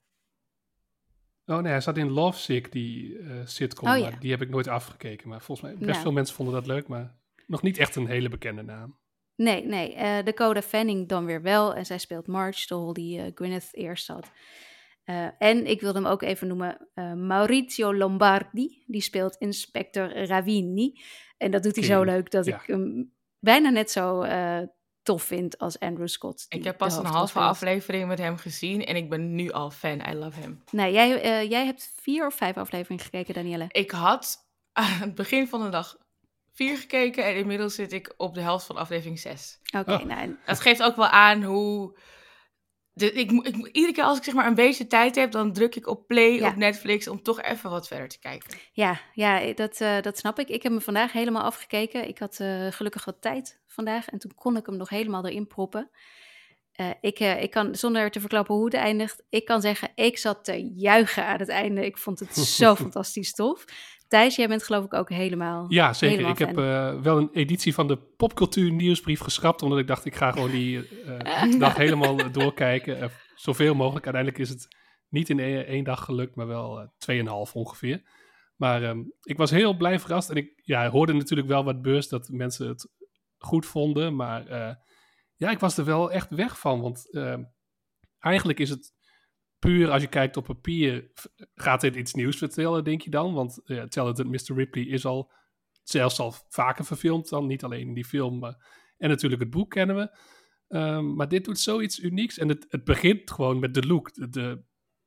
Oh nee, hij zat in Lovesick, die uh, sitcom. Oh, ja. Maar die heb ik nooit afgekeken. Maar volgens mij, best Nou. veel mensen vonden dat leuk. Maar nog niet echt een hele bekende naam. Nee, nee. Uh, Dakota Fanning dan weer wel. En zij speelt Marge, de rol die uh, Gwyneth eerst had. Uh, en ik wilde hem ook even noemen, uh, Maurizio Lombardi. Die speelt Inspector Ravini. En dat doet hij Oké, zo leuk dat ja. ik hem bijna net zo uh, tof vind als Andrew Scott. die Ik heb de pas een hoofdrol halve speelt. aflevering met hem gezien en ik ben nu al fan. I love him. Nee, jij, uh, jij hebt vier of vijf afleveringen gekeken, Danielle. Ik had aan het begin van de dag vier gekeken en inmiddels zit ik op de helft van aflevering zes. Oké, Oh. nou, Dat geeft ook wel aan hoe... De, ik, mo- ik, mo- iedere keer als ik zeg maar een beetje tijd heb, dan druk ik op play Ja. op Netflix om toch even wat verder te kijken. ja, ja dat, uh, dat snap ik. Ik heb hem vandaag helemaal afgekeken. Ik had uh, gelukkig wat tijd vandaag en toen kon ik hem nog helemaal erin proppen. Uh, ik, uh, ik kan, zonder te verklappen hoe het eindigt, ik kan zeggen, ik zat te juichen aan het einde. Ik vond het zo fantastisch tof. Thijs, jij bent geloof ik ook helemaal Ja, zeker. helemaal Ik heb fan. uh, wel een editie van de popcultuur nieuwsbrief geschrapt. Omdat ik dacht, ik ga gewoon die uh, dag helemaal uh, doorkijken. Uh, zoveel mogelijk. Uiteindelijk is het niet in één, één dag gelukt, maar wel uh, tweeënhalf ongeveer. Maar um, ik was heel blij verrast. En ik ja, hoorde natuurlijk wel wat beurs dat mensen het goed vonden. Maar uh, ja, ik was er wel echt weg van. Want uh, eigenlijk is het puur, als je kijkt op papier, gaat dit iets nieuws vertellen, denk je dan? Want uh, Talented mister Ripley is al zelfs al vaker verfilmd dan, niet alleen in die film. Maar, en natuurlijk het boek kennen we. Um, maar dit doet zoiets unieks. En het, het begint gewoon met de look. De, de,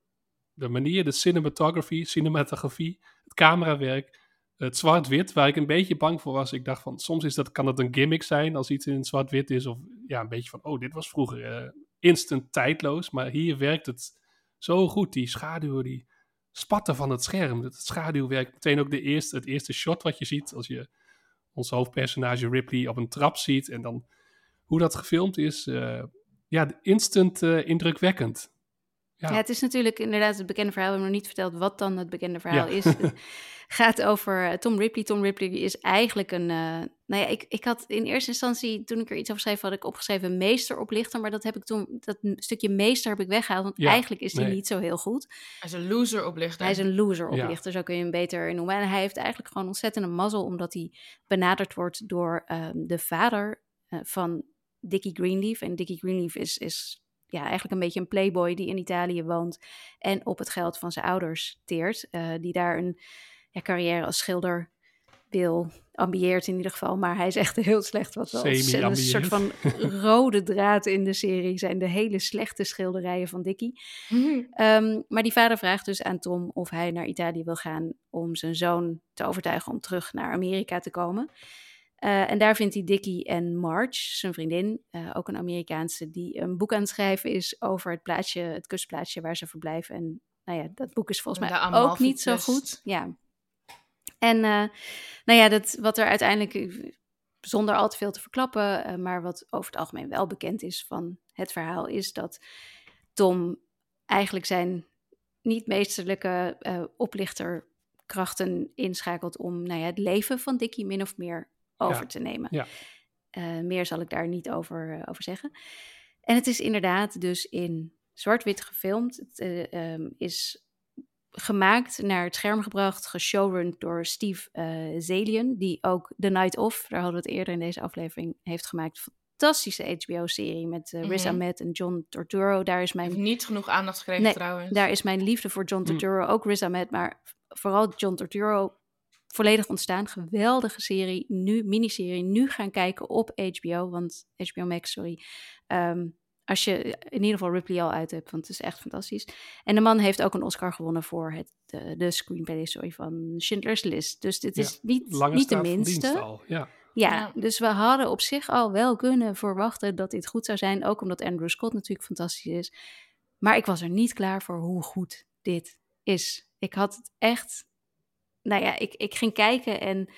de manier, de cinematography, cinematografie, het camerawerk, het zwart-wit, waar ik een beetje bang voor was. Ik dacht van, soms is dat, kan dat een gimmick zijn als iets in zwart-wit is. Of ja, een beetje van, oh, dit was vroeger uh, instant tijdloos. Maar hier werkt het zo goed. Die schaduwen, die spatten van het scherm. Het schaduwwerk, meteen ook de eerste, het eerste shot wat je ziet als je ons hoofdpersonage Ripley op een trap ziet. En dan hoe dat gefilmd is, uh, ja, instant uh, indrukwekkend. Ja. Ja, het is natuurlijk inderdaad het bekende verhaal. We hebben nog niet verteld wat dan het bekende verhaal Ja. is. Het gaat over uh, Tom Ripley. Tom Ripley is eigenlijk een... Uh, nou ja, ik, ik had in eerste instantie, toen ik er iets over schreef, had ik opgeschreven meesteroplichter. Maar dat heb ik toen, dat stukje meester heb ik weggehaald. Want Ja, eigenlijk is hij nee. niet zo heel goed. Hij is een loser oplichter. Hij is een loser oplichter, Ja. zo kun je hem beter noemen. En hij heeft eigenlijk gewoon ontzettende mazzel, omdat hij benaderd wordt door um, de vader uh, van Dickie Greenleaf. En Dickie Greenleaf is... is ja, eigenlijk een beetje een playboy die in Italië woont en op het geld van zijn ouders teert. Uh, die daar een ja, carrière als schilder wil, ambieert in ieder geval. Maar hij is echt heel slecht. Wat wel een soort van rode draad in de serie zijn de hele slechte schilderijen van Dickie. Mm-hmm. Um, maar die vader vraagt dus aan Tom of hij naar Italië wil gaan om zijn zoon te overtuigen om terug naar Amerika te komen. Uh, en daar vindt hij Dickie en Marge, zijn vriendin, uh, ook een Amerikaanse, die een boek aan het schrijven is over het plaatsje, het kustplaatsje waar ze verblijven. En nou ja, dat boek is volgens mij ook niet zo goed. Ja. En uh, nou ja, dat, wat er uiteindelijk, zonder al te veel te verklappen, uh, maar wat over het algemeen wel bekend is van het verhaal, is dat Tom eigenlijk zijn niet meesterlijke uh, oplichterkrachten inschakelt om nou ja, het leven van Dickie min of meer over ja. te nemen. Ja. Uh, meer zal ik daar niet over, uh, over zeggen. En het is inderdaad dus in zwart-wit gefilmd. Het uh, um, is gemaakt, naar het scherm gebracht, geshowrund door Steve uh, Zaillian, die ook The Night Of, daar hadden we het eerder in deze aflevering, heeft gemaakt. Fantastische H B O-serie met uh, Riz mm-hmm. Ahmed en John Turturro. Daar is mijn... Heeft niet genoeg aandacht gekregen nee, trouwens. Daar is mijn liefde voor John Turturro, mm. ook Riz Ahmed, maar vooral John Turturro volledig ontstaan. Geweldige serie, nu miniserie, nu gaan kijken op H B O, want H B O Max, sorry. Um, als je in ieder geval Ripley al uit hebt, want het is echt fantastisch. En de man heeft ook een Oscar gewonnen voor het, de, de screenplay sorry, van Schindler's List. Dus dit ja, is niet, niet de minste. Al, ja. Ja, ja, dus we hadden op zich al wel kunnen verwachten dat dit goed zou zijn. Ook omdat Andrew Scott natuurlijk fantastisch is. Maar ik was er niet klaar voor hoe goed dit is. Ik had het echt... Nou ja, ik, ik ging kijken en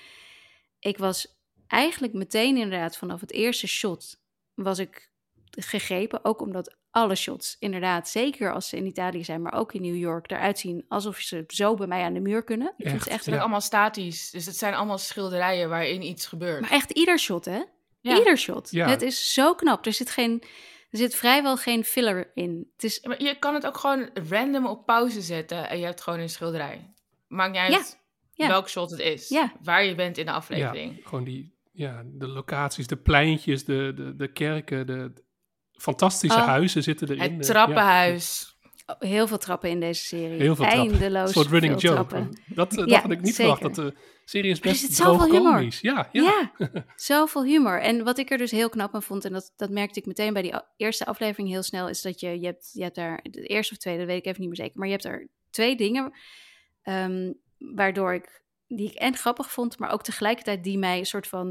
ik was eigenlijk meteen inderdaad vanaf het eerste shot was ik gegrepen. Ook omdat alle shots inderdaad, zeker als ze in Italië zijn, maar ook in New York, eruit zien alsof ze zo bij mij aan de muur kunnen. Ik echt, vind het echt ja. allemaal statisch. Dus het zijn allemaal schilderijen waarin iets gebeurt. Maar echt ieder shot, hè? Ja. Ieder shot. Ja. Het is zo knap. Er zit geen... Er zit vrijwel geen filler in. Het is... Maar je kan het ook gewoon random op pauze zetten en je hebt gewoon een schilderij. Maakt niet uit ja. Ja. welk shot het is. Ja. Waar je bent in de aflevering. Ja, gewoon die, ja, de locaties, de pleintjes, de, de, de kerken, de, de fantastische oh, huizen zitten erin. Het trappenhuis. Ja. Oh, heel veel trappen in deze serie. Heel veel trappen. Eindeloos een soort running veel joke. Trappen. Dat, dat ja, had ik niet zeker. verwacht. Dat de serie is best er zoveel humor. Ja, ja. ja, zoveel humor. En wat ik er dus heel knap aan vond, en dat, dat merkte ik meteen bij die eerste aflevering heel snel, is dat je, je hebt, je hebt daar, de eerste of tweede, dat weet ik even niet meer zeker, maar je hebt er twee dingen, um, waardoor ik, die ik en grappig vond, maar ook tegelijkertijd die mij een soort van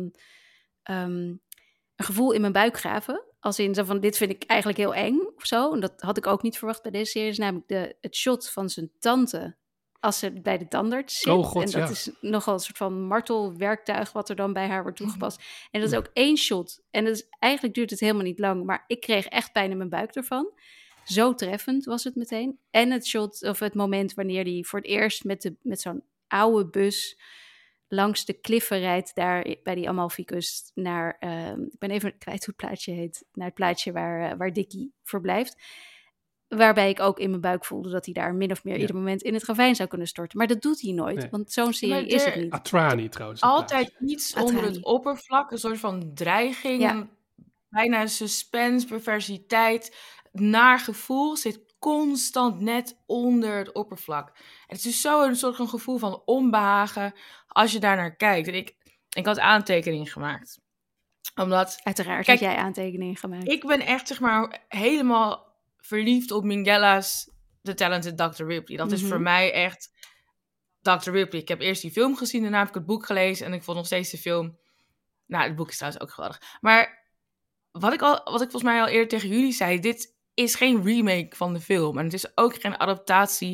um, een gevoel in mijn buik gaven. Als in zo van, dit vind ik eigenlijk heel eng of zo. En dat had ik ook niet verwacht bij deze serie. Is namelijk de, het shot van zijn tante als ze bij de tandarts zit. Oh god, en dat ja. is nogal een soort van martelwerktuig wat er dan bij haar wordt toegepast. Mm-hmm. En dat is ook één shot. En dat is, eigenlijk duurt het helemaal niet lang. Maar ik kreeg echt pijn in mijn buik ervan. Zo treffend was het meteen. En het shot, of het moment wanneer hij voor het eerst met, de, met zo'n oude bus langs de kliffen rijdt, daar bij die Amalfi-kust, naar, uh, ik ben even kwijt hoe het plaatsje heet, naar het plaatsje waar, uh, waar Dickie verblijft. Waarbij ik ook in mijn buik voelde dat hij daar min of meer ja. ieder moment in het ravijn zou kunnen storten. Maar dat doet hij nooit, nee. want zo'n serie is het niet. Atrani trouwens. Altijd iets Atrani. Onder het oppervlak, een soort van dreiging, ja. bijna suspense, perversiteit, naar gevoel zit constant net onder het oppervlak. En het is dus zo een soort van gevoel van onbehagen als je daar naar kijkt. En ik, ik had aantekeningen gemaakt. Omdat... Uiteraard kijk, heb jij aantekeningen gemaakt. Ik ben echt, zeg maar, helemaal verliefd op Minghella's The Talented doctor Ripley. Dat mm-hmm. is voor mij echt doctor Ripley. Ik heb eerst die film gezien, daarna heb ik het boek gelezen en ik vond nog steeds de film... Nou, het boek is trouwens ook geweldig. Maar wat ik, al, wat ik volgens mij al eerder tegen jullie zei, dit is geen remake van de film. En het is ook geen adaptatie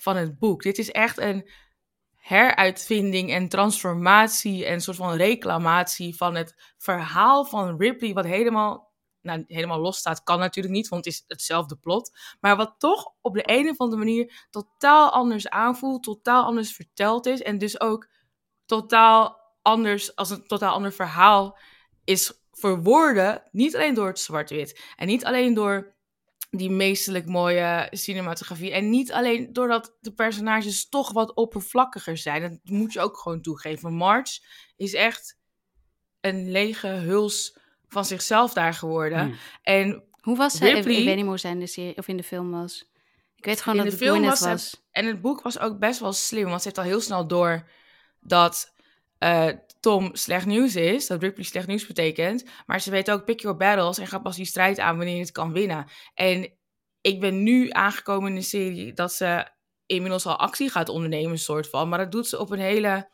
van het boek. Dit is echt een heruitvinding en transformatie en een soort van reclamatie van het verhaal van Ripley, wat helemaal, nou, helemaal los staat. Kan natuurlijk niet, want het is hetzelfde plot. Maar wat toch op de een of andere manier totaal anders aanvoelt, totaal anders verteld is en dus ook totaal anders, als een totaal ander verhaal is verwoorden, niet alleen door het zwart-wit en niet alleen door die meesterlijk mooie cinematografie en niet alleen doordat de personages toch wat oppervlakkiger zijn. Dat moet je ook gewoon toegeven. Marge is echt een lege huls van zichzelf daar geworden. Hmm. En Hoe was zij? Ripley, Ik weet niet hoe zij in de serie of in de film was. Ik weet gewoon in dat de het film Gwyneth was, was. het- en het boek was ook best wel slim, want ze heeft al heel snel door dat uh, Tom slecht nieuws is, dat Ripley slecht nieuws betekent, maar ze weet ook pick your battles en ga pas die strijd aan wanneer je het kan winnen. En ik ben nu aangekomen in de serie dat ze inmiddels al actie gaat ondernemen, soort van, maar dat doet ze op een hele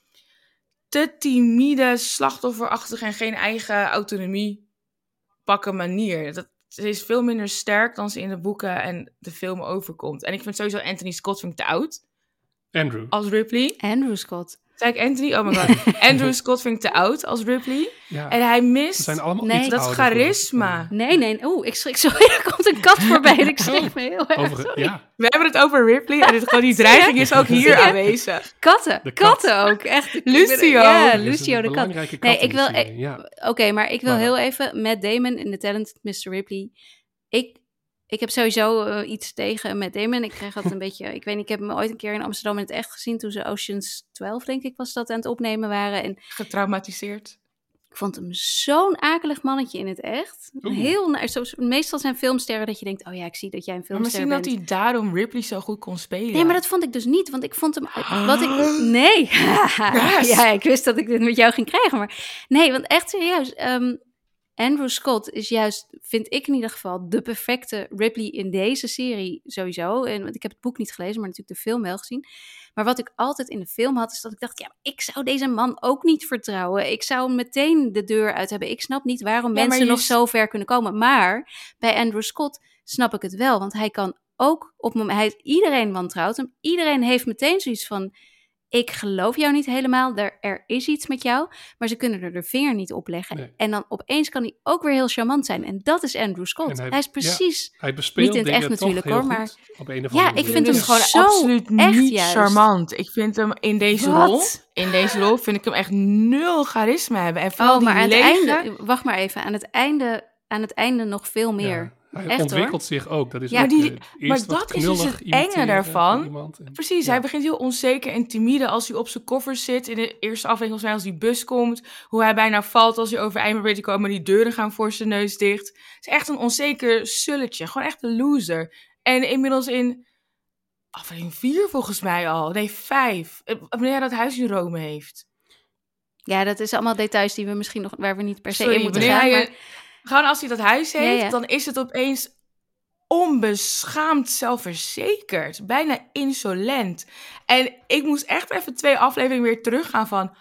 te timide, slachtofferachtige en geen eigen autonomie pakken manier. Dat, ze is veel minder sterk dan ze in de boeken en de film overkomt. En ik vind sowieso Anthony Scott vind ik te oud Andrew. als Ripley. Andrew Scott. Zei ik Anthony? Oh my god. Andrew Scott vind ik te oud als Ripley. Ja. En hij Ze mist zijn allemaal Nee. iets dat ouder, charisma. geloof ik. Nee, nee. Oeh, ik schrik. Sorry, er komt een kat voorbij en ik schrik me heel erg. Over, Sorry. ja, We hebben het over Ripley en het, gewoon die dreiging is ook hier aanwezig. Katten. De kat. Katten ook. Echt. Lucio. Ja, Er is Lucio een de kat. belangrijke Nee, kat in ik de wil- serie, ja. Oké, maar ik wil Maar- heel even Matt Damon in The Talented mister Ripley. Ik, ik heb sowieso eh, iets tegen Matt Damon. Ik krijg altijd een beetje... Ik weet niet, ik heb hem ooit een keer in Amsterdam in het echt gezien toen ze Ocean's twaalf, denk ik, was dat aan het opnemen waren. En Getraumatiseerd. ik vond hem zo'n akelig mannetje in het echt. Oeh. Heel naar, zo, meestal zijn filmsterren dat je denkt, oh ja, ik zie dat jij een Maar filmster misschien bent. dat hij daarom Ripley zo goed kon spelen. Nee, maar dat vond ik dus niet, want ik vond hem... Wat ik... Nee. Yes. Ja, ik wist dat ik dit met jou ging krijgen, maar... Nee, want echt serieus, ehm, Andrew Scott is juist, vind ik in ieder geval, de perfecte Ripley in deze serie sowieso. En, want ik heb het boek niet gelezen, maar natuurlijk de film wel gezien. Maar wat ik altijd in de film had, is dat ik dacht, ja, ik zou deze man ook niet vertrouwen. Ik zou hem meteen de deur uit hebben. Ik snap niet waarom Ja, maar mensen je nog s- zo ver kunnen komen. Maar bij Andrew Scott snap ik het wel, want hij kan ook op het moment, hij, iedereen wantrouwt hem. Iedereen heeft meteen zoiets van, ik geloof jou niet helemaal, er, er is iets met jou, maar ze kunnen er de vinger niet op leggen. Nee. En dan opeens kan hij ook weer heel charmant zijn. En dat is Andrew Scott. En Hij, hij- is precies... Hij bespeelt Niet in het dingen echt toch natuurlijk, heel hoor, goed, op een of Ja, andere ik manier. vind hem dus gewoon gewoon zo absoluut echt niet juist. charmant. Ik vind hem in deze Wat? rol, in deze rol vind ik hem echt nul charisma hebben. En vooral Oh, maar die aan het lege... einde... Wacht maar even. Aan het einde, aan het einde nog veel meer. Ja, hij Echt, ontwikkelt zich ook. Dat is Ja, ook die- eh, maar eerst wat dat is dus knullig het enge imiteren daarvan. van iemand en- Precies, Ja. hij begint heel onzeker en timide als hij op zijn koffer zit. In de eerste aflevering, volgens mij, als die bus komt. Hoe hij bijna valt als hij overeind probeert te komen. Die deuren gaan voor zijn neus dicht. Het is echt een onzeker sulletje. Gewoon echt een loser. En inmiddels in aflevering vier volgens mij al. Nee, vijf. eh, Wanneer hij dat huis in Rome heeft. Ja, dat is allemaal details die we misschien nog, waar we niet per se Sorry, in moeten wanneer gaan. hij, Maar... eh, Gewoon als hij dat huis Ja, heeft, ja. dan is het opeens onbeschaamd zelfverzekerd. Bijna insolent. En ik moest echt even twee afleveringen weer teruggaan van...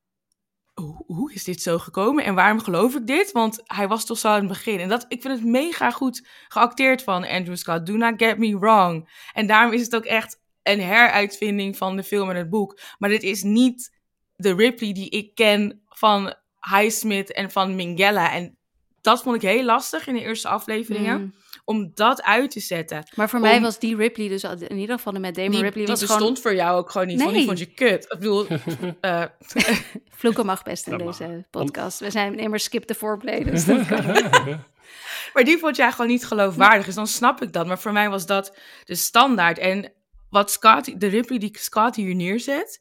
Hoe, hoe is dit zo gekomen en waarom geloof ik dit? Want hij was toch zo aan het begin. En dat, ik vind het mega goed geacteerd van Andrew Scott. Do not get me wrong. En daarom is het ook echt een heruitvinding van de film en het boek. Maar dit is niet de Ripley die ik ken van Highsmith en van Minghella. En dat vond ik heel lastig in de eerste afleveringen. Mm. Om dat uit te zetten. Maar voor Om- mij was die Ripley dus al- in ieder geval de Matt Damon Die, Ripley die was bestond gewoon... voor jou ook gewoon niet. Want die Nee. vond je kut. Ik bedoel... eh, Vloeken mag best in Dat mag. deze podcast. We zijn immers skip the foreplay, dus dat kan. Maar die vond jij gewoon niet geloofwaardig. Dus dan snap ik dat. Maar voor mij was dat de standaard. En wat Scott, de Ripley die Scott hier neerzet...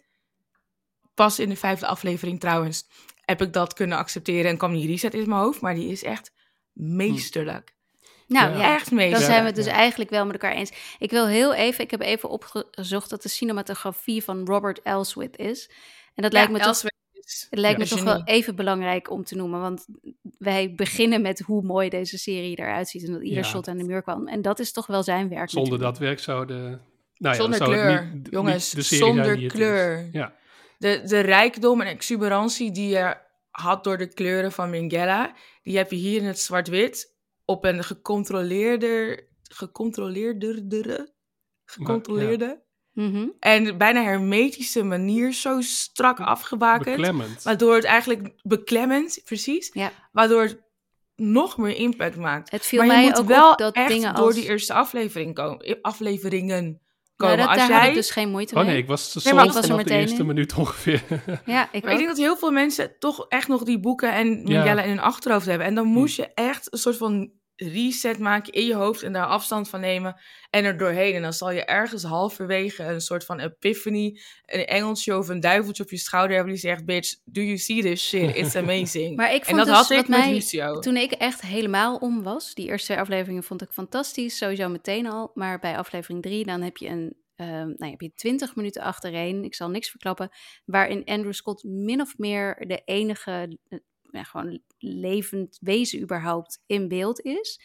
Pas in de vijfde aflevering trouwens... heb ik dat kunnen accepteren en kwam die reset in mijn hoofd. Maar die is echt meesterlijk. Nou Ja. ja, Echt dan meesterlijk. zijn we het dus ja. eigenlijk wel met elkaar eens. Ik wil heel even, ik heb even opgezocht dat de cinematografie van Robert Elswit is. En dat lijkt me toch, Elsewhere is het lijkt een me toch genie. wel even belangrijk om te noemen. Want wij beginnen met hoe mooi deze serie eruit ziet en dat ieder Ja. shot aan de muur kwam. En dat is toch wel zijn werk. Zonder natuurlijk. dat werk zou de... Nou ja, Zonder zou het kleur, niet- jongens, niet de serie zijn zonder die het is. kleur. Ja. De, de rijkdom en exuberantie die je had door de kleuren van Minghella... die heb je hier in het zwart-wit op een gecontroleerde... gecontroleerderdere... gecontroleerde... Mhm. En bijna hermetische manier zo strak afgebakend. Beklemmend. Waardoor het eigenlijk beklemmend, precies. Ja. Waardoor het nog meer impact maakt. Het viel maar je mij moet ook wel op dat echt dingen door als... die eerste aflevering komen, afleveringen Nou, komen. dat, Als daar jij... had ik dus geen moeite Oh mee. nee, ik was Nee, maar soms ik was er vanaf de meteen eerste in. minuut ongeveer. Ja, ik Maar ik denk ook. dat heel veel mensen toch echt nog die boeken en Ja. novellen in hun achterhoofd hebben. En dan moest je echt een soort van reset maken in je hoofd en daar afstand van nemen en er doorheen. En dan zal je ergens halverwege een soort van epiphany, een engeltje of een duiveltje op je schouder hebben die zegt, bitch, do you see this shit? It's amazing. Maar ik en vond dat dus had ik wat met mij, Lucio. toen ik echt helemaal om was, die eerste twee afleveringen vond ik fantastisch, sowieso meteen al. Maar bij aflevering drie, dan heb je een, um, nou, heb je twintig minuten achtereen, ik zal niks verklappen, waarin Andrew Scott min of meer de enige, uh, ja, gewoon levend wezen überhaupt in beeld is.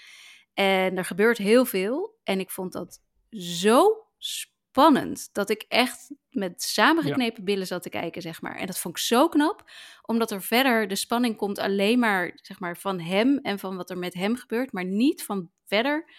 En er gebeurt heel veel. En ik vond dat zo spannend, dat ik echt met samengeknepen billen zat te kijken, zeg maar. En dat vond ik zo knap, omdat er verder de spanning komt alleen maar, zeg maar, van hem en van wat er met hem gebeurt, maar niet van verder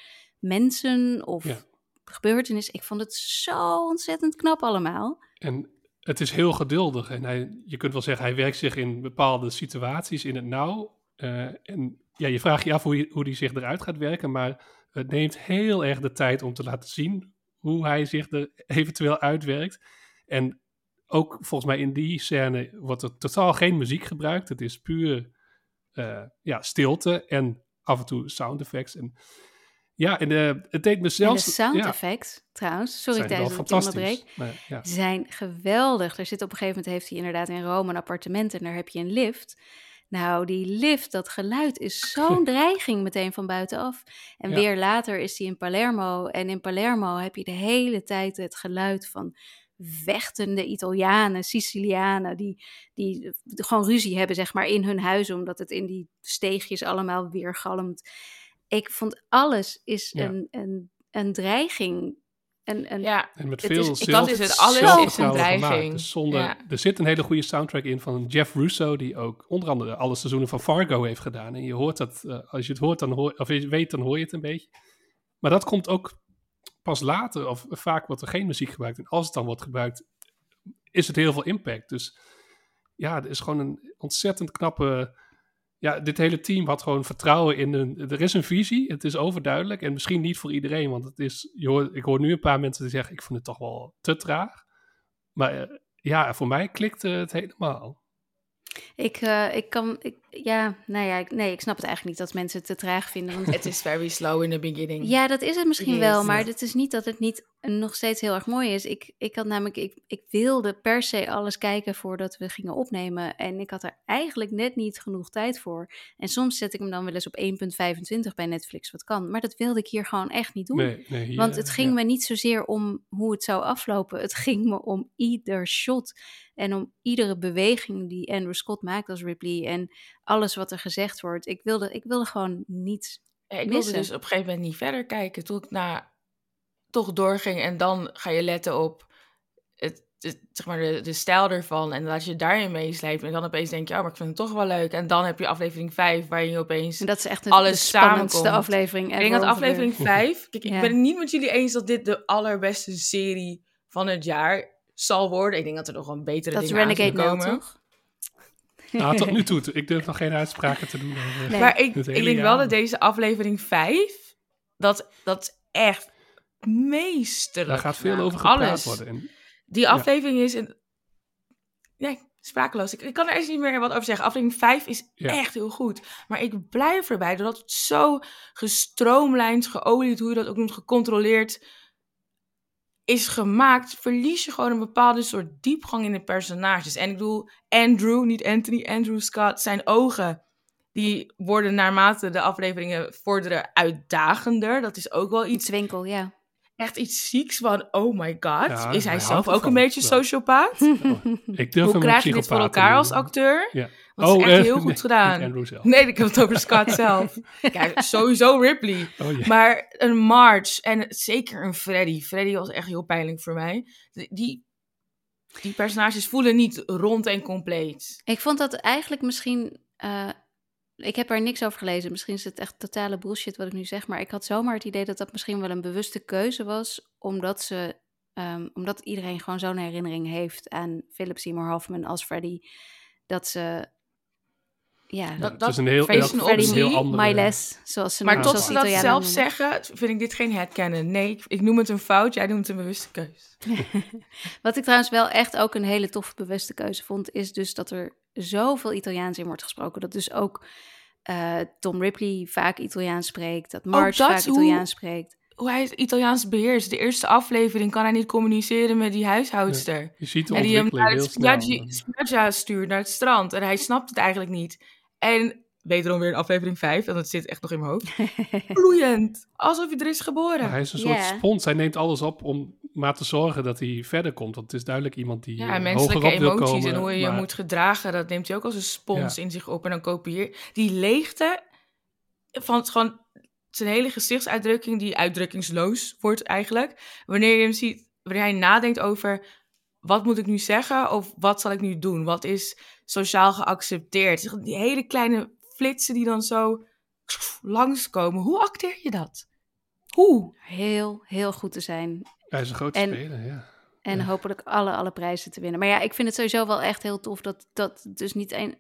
mensen of Ja. gebeurtenissen. Ik vond het zo ontzettend knap allemaal. En het is heel geduldig. En hij, je kunt wel zeggen, hij werkt zich in bepaalde situaties in het nauw. Uh, en ja, je vraagt je af hoe, je, hoe die zich eruit gaat werken, maar het neemt heel erg de tijd om te laten zien hoe hij zich er eventueel uitwerkt. En ook volgens mij in die scène wordt er totaal geen muziek gebruikt. Het is puur uh, ja, stilte en af en toe sound effects. En ja, en uh, het deed me zelfs... En de sound ja, effects, trouwens, sorry zijn Thijs wel dat ik je fantastisch. onderbreek, Maar, ja. zijn geweldig. Er zit op een gegeven moment, heeft hij inderdaad in Rome een appartement en daar heb je een lift. Nou, die lift, dat geluid is zo'n dreiging meteen van buitenaf. En Ja. weer later is hij in Palermo. En in Palermo heb je de hele tijd het geluid van vechtende Italianen, Sicilianen, die, die gewoon ruzie hebben, zeg maar, in hun huis, omdat het in die steegjes allemaal weer galmt. Ik vond alles is Ja. een, een, een dreiging. Een, een, Ja, En met Het veel is- ik had zelf, dus het alles is een zelfvertrouwen dreiging. gemaakt. Dus zonder, Ja. Er zit een hele goede soundtrack in van Jeff Russo, die ook onder andere alle seizoenen van Fargo heeft gedaan. En je hoort dat, uh, als je het hoort, dan hoor, of je weet, dan hoor je het een beetje. Maar dat komt ook pas later, of vaak wordt er geen muziek gebruikt. En als het dan wordt gebruikt, is het heel veel impact. Dus ja, er is gewoon een ontzettend knappe... Ja, dit hele team had gewoon vertrouwen in een... Er is een visie, het is overduidelijk. En misschien niet voor iedereen, want het is... Je hoort, ik hoor nu een paar mensen die zeggen, ik vond het toch wel te traag. Maar uh, ja, voor mij klikte het helemaal. Ik, uh, ik kan, ik, ja, nou ja, ik, nee, ik snap het eigenlijk niet dat mensen het te traag vinden. Want Het is very slow in the beginning. ja, dat is het misschien Yes. wel, maar het is niet dat het niet nog steeds heel erg mooi is. Ik, ik had namelijk, ik, ik wilde per se alles kijken voordat we gingen opnemen. En ik had er eigenlijk net niet genoeg tijd voor. En soms zet ik hem dan wel eens op één komma vijfentwintig bij Netflix, wat kan. Maar dat wilde ik hier gewoon echt niet doen. Nee, nee, hier, Want het ging ja. me niet zozeer om hoe het zou aflopen. Het ging me om ieder shot en om iedere beweging die Andrew Scott maakt als Ripley en alles wat er gezegd wordt. Ik wilde, ik wilde gewoon niet Ja, ik wilde missen. dus op een gegeven moment niet verder kijken. Toen ik na, toch doorging en dan ga je letten op het, het, zeg maar de, de stijl ervan. En dan laat je daarin meeslijpen. En dan opeens denk je, oh, maar ik vind het toch wel leuk. En dan heb je aflevering vijf, waarin je opeens... En dat is echt de, alles de spannendste samenkomt. aflevering Ik ever. denk dat ongeveer. aflevering vijf... Kijk, ik Ja. ben het niet met jullie eens dat dit de allerbeste serie van het jaar zal worden. Ik denk dat er nog een betere Dat is dingen aan Renegade zullen Nel, komen. toch? Nou, tot nu toe, ik durf nog geen uitspraken te doen over Nee. Maar ik, het ik hele denk jaar. wel dat deze aflevering vijf... Dat, dat echt meesterlijk Daar gaat veel gemaakt. over gepraat Alles. worden. En, Die aflevering is een... Nee, sprakeloos. Ik, ik kan er echt niet meer wat over zeggen. Aflevering vijf is Ja. echt heel goed. Maar ik blijf erbij, doordat het zo gestroomlijnd, geolied, hoe je dat ook noemt, gecontroleerd is gemaakt, verlies je gewoon een bepaalde soort diepgang in de personages. En ik bedoel, Andrew, niet Anthony, Andrew Scott, zijn ogen, die worden naarmate de afleveringen vorderen uitdagender. Dat is ook wel iets, Twinkel, ja. echt iets zieks van, oh my god, Ja, is hij hij zelf houdt ook ervan. een beetje Ja. sociopaat? oh, ik durf Hoe hem krijg een je dit voor psychopaat te elkaar als noemen. acteur? Ja. Want het is echt eh, heel goed nee, gedaan. niet Andrew zelf. Nee, ik heb het over Scott zelf. Kijk, sowieso Ripley. Oh, ja. Maar een Marge en zeker een Freddy. Freddy was echt heel pijnlijk voor mij. Die, die personages voelen niet rond en compleet. Ik vond dat eigenlijk misschien... Uh, ik heb er niks over gelezen. Misschien is het echt totale bullshit wat ik nu zeg. Maar ik had zomaar het idee dat dat misschien wel een bewuste keuze was. Omdat ze um, omdat iedereen gewoon zo'n herinnering heeft aan Philip Seymour Hoffman als Freddy, dat ze... Ja, Dat, het is een dat heel, Face elk- an een heel Odyssey, andere... Myles, zoals ze Maar noemen, tot zoals ze dat Italianen zelf noemen. zeggen, vind ik dit geen herkennen. Nee, ik, ik noem het een fout, jij noemt het een bewuste keus. Wat ik trouwens wel echt ook een hele toffe bewuste keuze vond, is dus dat er zoveel Italiaans in wordt gesproken. Dat dus ook uh, Tom Ripley vaak Italiaans spreekt, dat Marge dat vaak is hoe- Italiaans spreekt. Hoe hij het Italiaans beheerst. De eerste aflevering kan hij niet communiceren met die huishoudster. Je ziet de En die hem ontwikkeling naar heel het snel. Spiaggia Spiaggia stuurt naar het strand. En hij snapt het eigenlijk niet. En wederom weer in aflevering vijf, en dat zit echt nog in mijn hoofd. Vloeiend. Alsof hij er is geboren. Maar hij is een Ja. soort spons. Hij neemt alles op om maar te zorgen dat hij verder komt. Want het is duidelijk iemand die Ja, eh, menselijke hogerop wil emoties komen. en hoe je je maar- moet gedragen, dat neemt hij ook als een spons Ja. in zich op en dan kopieer. Die leegte van het gewoon zijn hele gezichtsuitdrukking, die uitdrukkingsloos wordt eigenlijk. Wanneer je hem ziet, wanneer hij nadenkt over wat moet ik nu zeggen of wat zal ik nu doen? Wat is sociaal geaccepteerd? Die hele kleine flitsen die dan zo langskomen. Hoe acteer je dat? Hoe? Heel, heel goed te zijn. Hij is een grote En- speler, ja. En Ja. hopelijk alle, alle prijzen te winnen. Maar ja, ik vind het sowieso wel echt heel tof dat dat dus niet een...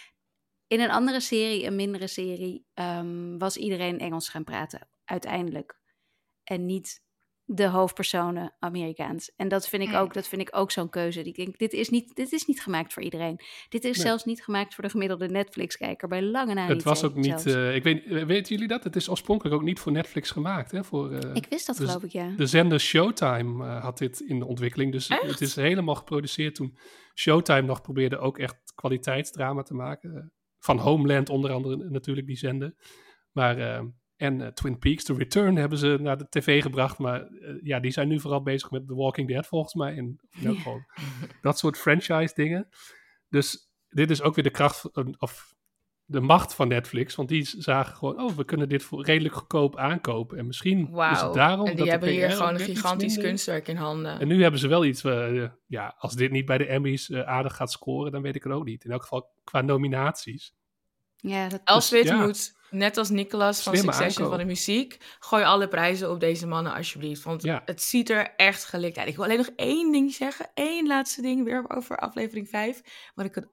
In een andere serie, een mindere serie, um, was iedereen Engels gaan praten, uiteindelijk. En niet de hoofdpersonen Amerikaans. En dat vind ik Mm. ook, dat vind ik ook zo'n keuze. Ik denk, dit is, niet, dit is niet gemaakt voor iedereen. Dit is Nee. zelfs niet gemaakt voor de gemiddelde Netflix-kijker. Bij lange na niet. Het was ook niet... zelfs. eh, ik weet, eh, weten jullie dat? Het is oorspronkelijk ook niet voor Netflix gemaakt. Hè? Voor, eh, Ik wist dat, dus- geloof ik, ja. De zender Showtime eh, had dit in de ontwikkeling. Dus Echt? het is helemaal geproduceerd toen Showtime nog probeerde ook echt kwaliteitsdrama te maken. Eh, Van Homeland onder andere natuurlijk, die zender. Maar, eh, en eh, Twin Peaks, The Return, hebben ze naar de tv gebracht. Maar eh, ja, die zijn nu vooral bezig met The Walking Dead volgens mij. En in elk geval dat soort franchise dingen. Dus dit is ook weer de kracht van- of de macht van Netflix. Want die zagen gewoon, oh, we kunnen dit voor redelijk goedkoop aankopen. En misschien is Wauw. het daarom En dat die de hebben P R hier ook gewoon een net iets gigantisch minder is. kunstwerk in handen. En nu hebben ze wel iets, uh, ja, als dit niet bij de Emmys uh, aardig gaat scoren, dan weet ik het ook niet. In elk geval qua nominaties. Ja, dat Elsbeth ja. moet, net als Nicolas van Slimme Succession aankoop. van de muziek, gooi alle prijzen op deze mannen alsjeblieft. Want Ja. het ziet er echt gelikt uit. Ik wil alleen nog één ding zeggen. Één laatste ding weer over aflevering vijf. Wat ik het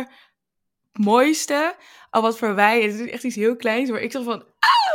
allermooiste, al wat voor wij, het is echt iets heel kleins, maar ik zag van,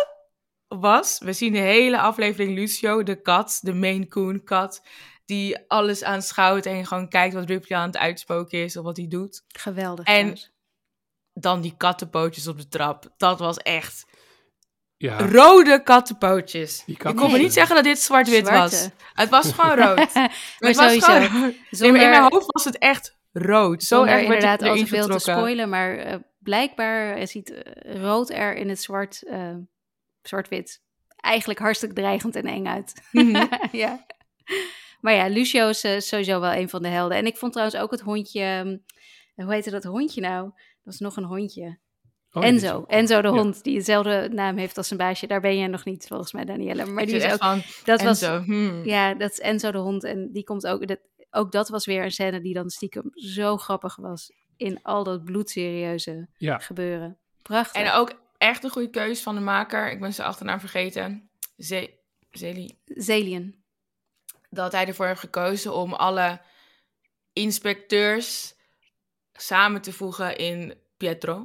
ah! was, we zien de hele aflevering Lucio, de kat, de Maine Coon kat, die alles aanschouwt en gewoon kijkt wat Ripley aan het uitspoken is of wat hij doet. geweldig. En trouwens. dan die kattenpootjes op de trap. Dat was echt Ja, rode kattenpootjes. Die Ik kon me kattenpootjes. niet zeggen dat dit zwart-wit Zwarte. was. Het was gewoon rood. Maar het was sowieso. gewoon rood. Nee, maar in Zonder- mijn hoofd was het echt rood. Zo Zonder erg werd inderdaad ik al erin te veel te getrokken. spoilen, maar eh, blijkbaar eh, ziet eh, rood er in het zwart, eh, zwart-wit eigenlijk hartstikke dreigend en eng uit. Mhm. ja. Maar ja, Lucio is eh, sowieso wel een van de helden. En ik vond trouwens ook het hondje, ehm, hoe heette dat hondje nou? Dat was nog een hondje. Oh, die is Enzo, ook- Enzo de ja. hond, die dezelfde naam heeft als zijn baasje. Daar ben je nog niet, volgens mij, Danielle. Maar Ik die zit is echt ook, van, dat was, Enzo, hmm. ja, dat is Enzo de hond. En die komt ook, dat, ook dat was weer een scène die dan stiekem zo grappig was. In al dat bloedserieuze Ja. gebeuren. Prachtig. En ook echt een goede keus van de maker. Ik ben zijn achternaam vergeten. Ze Zeli. Zelian. Dat hij ervoor heeft gekozen om alle inspecteurs samen te voegen in Pietro.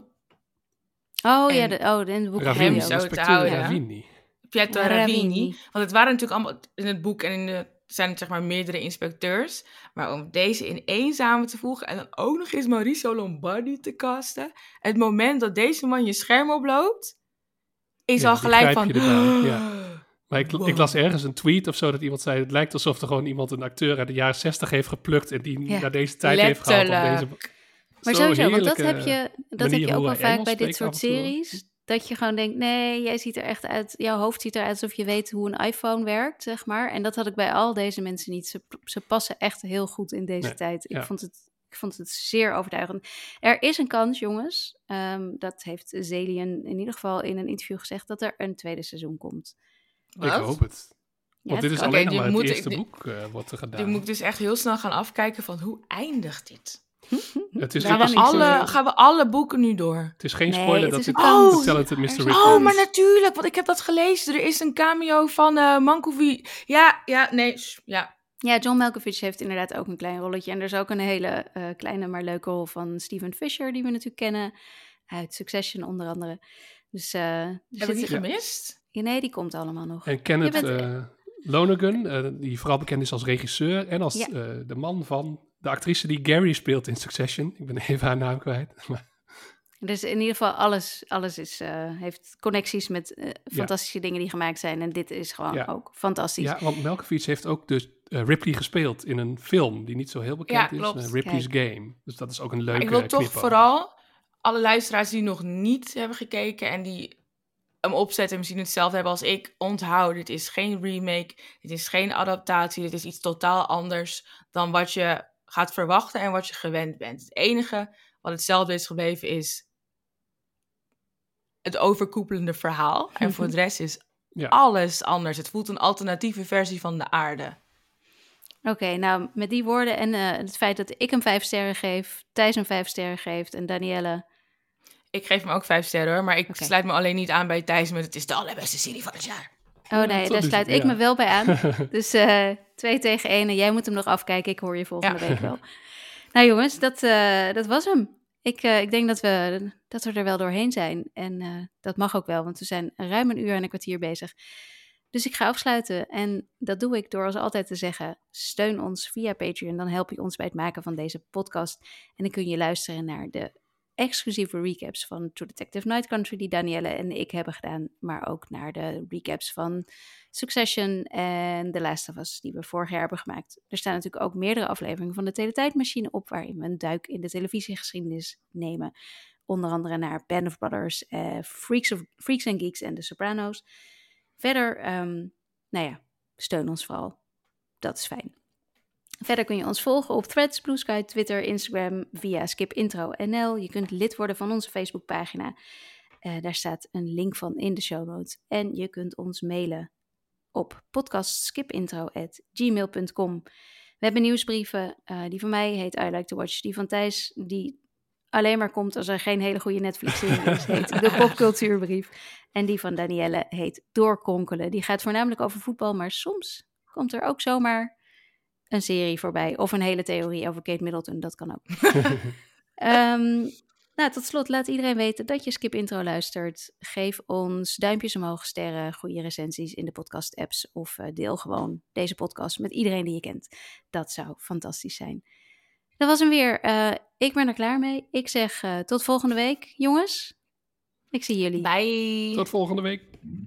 Oh En ja, de, oh, in het boek Ravini, hem ook. zo te inspecteur houden. Ravini. Pietro Ravini. Ravini. Want het waren natuurlijk allemaal in het boek en in de zijn het zeg maar meerdere inspecteurs. Maar om deze in één samen te voegen en dan ook nog eens Mauricio Lombardi te casten. Het moment dat deze man je scherm oploopt, is Ja, al die gelijk grijp van... je erbij, ja. Maar ik, Wow. ik las ergens een tweet of zo dat iemand zei, het lijkt alsof er gewoon iemand een acteur uit de jaren zestig heeft geplukt en die Ja. naar deze tijd heeft gehaald. Om deze... Letterlijk. Maar Zo sowieso, want dat heerlijke heb je, dat manier heb je ook hoe wel hij vaak Engels bij dit spreekt soort af en toe. series. Dat je gewoon denkt, nee, jij ziet er echt uit, jouw hoofd ziet eruit alsof je weet hoe een iPhone werkt, zeg maar. En dat had ik bij al deze mensen niet. Ze, ze passen echt heel goed in deze Nee, tijd. Ik, ja. vond het, ik vond het zeer overtuigend. Er is een kans, jongens, ehm, dat heeft Zelian in ieder geval in een interview gezegd, dat er een tweede seizoen komt. Ik Wat? hoop het. Ja, Want dit is het- Oké, alleen nog die maar het moet ik- eerste die- boek uh, wordt er gedaan. Nu moet ik dus echt heel snel gaan afkijken van hoe eindigt dit? Het is, Gaan het we is, Alle, gaan we alle boeken nu door? het is geen Nee, spoiler het dat is dit een kans. The Talented mister Er is- Ripley Oh, is. maar natuurlijk, want ik heb dat gelezen. Er is een cameo van eh Mankovi. Ja, ja, nee, sh- ja. Ja, John Malkovich heeft inderdaad ook een klein rolletje. En er is ook een hele uh, kleine, maar leuke rol van Steven Fisher, die we natuurlijk kennen. Uit Succession onder andere. Dus, uh, dus heb ik die gemist? Ja, nee, die komt allemaal nog. En Kenneth bent... uh, Lonergan, uh, die vooral bekend is als regisseur. En als ja. uh, de man van de actrice die Gary speelt in Succession. Ik ben even haar naam kwijt. Dus in ieder geval alles, alles is, uh, heeft connecties met uh, fantastische ja. dingen die gemaakt zijn. En dit is gewoon ja. ook fantastisch. Ja, want Malkovich heeft ook dus uh, Ripley gespeeld in een film die niet zo heel bekend ja, klopt. is. Uh, Ripley's Kijk. Game. Dus dat is ook een leuke Ik wil knippen. toch vooral alle luisteraars die nog niet hebben gekeken en die hem opzetten en misschien hetzelfde hebben als ik, onthoud, dit is geen remake, dit is geen adaptatie, dit is iets totaal anders dan wat je gaat verwachten en wat je gewend bent. Het enige wat hetzelfde is gebleven is het overkoepelende verhaal. En voor de rest is ja. alles anders. Het voelt een alternatieve versie van de aarde. Oké, okay, nou met die woorden en uh, het feit dat ik hem vijf sterren geef, Thijs hem vijf sterren geeft en Danielle... Ik geef hem ook vijf sterren hoor, maar ik okay. sluit me alleen niet aan bij Thijs met het is de allerbeste serie van het jaar. Oh nee, ja, daar sluit ik ja. me wel bij aan. Dus uh, twee tegen één en jij moet hem nog afkijken. Ik hoor je volgende ja. week wel. Nou jongens, dat, uh, dat was hem. Ik, uh, ik denk dat we, dat we er wel doorheen zijn. En uh, dat mag ook wel, want we zijn ruim een uur en een kwartier bezig. Dus ik ga afsluiten. En dat doe ik door als altijd te zeggen, steun ons via Patreon. Dan help je ons bij het maken van deze podcast. En dan kun je luisteren naar de exclusieve recaps van True Detective Night Country die Danielle en ik hebben gedaan, maar ook naar de recaps van Succession en The Last of Us die we vorig jaar hebben gemaakt. Er staan natuurlijk ook meerdere afleveringen van de Teletijdmachine op waarin we een duik in de televisiegeschiedenis nemen. Onder andere naar Band of Brothers, uh, Freaks, of, Freaks and Geeks en The Sopranos. Verder, um, nou ja, steun ons vooral. Dat is fijn. Verder kun je ons volgen op Threads, Blue Sky, Twitter, Instagram via Skip Intro N L. Je kunt lid worden van onze Facebookpagina. Uh, daar staat een link van in de show notes. En je kunt ons mailen op podcastskipintro at gmail dot com. We hebben nieuwsbrieven. Uh, die van mij heet I Like to Watch. Die van Thijs, die alleen maar komt als er geen hele goede Netflix-serie is, heet de Popcultuurbrief. En die van Danielle heet Doorkronkelen. Die gaat voornamelijk over voetbal, maar soms komt er ook zomaar een serie voorbij. Of een hele theorie over Kate Middleton, dat kan ook. um, nou, tot slot, laat iedereen weten dat je Skip Intro luistert. Geef ons duimpjes omhoog, sterren, goede recensies in de podcast-apps. Of uh, deel gewoon deze podcast met iedereen die je kent. Dat zou fantastisch zijn. Dat was hem weer. Uh, ik ben er klaar mee. Ik zeg uh, tot volgende week, jongens. Ik zie jullie. Bye. Tot volgende week.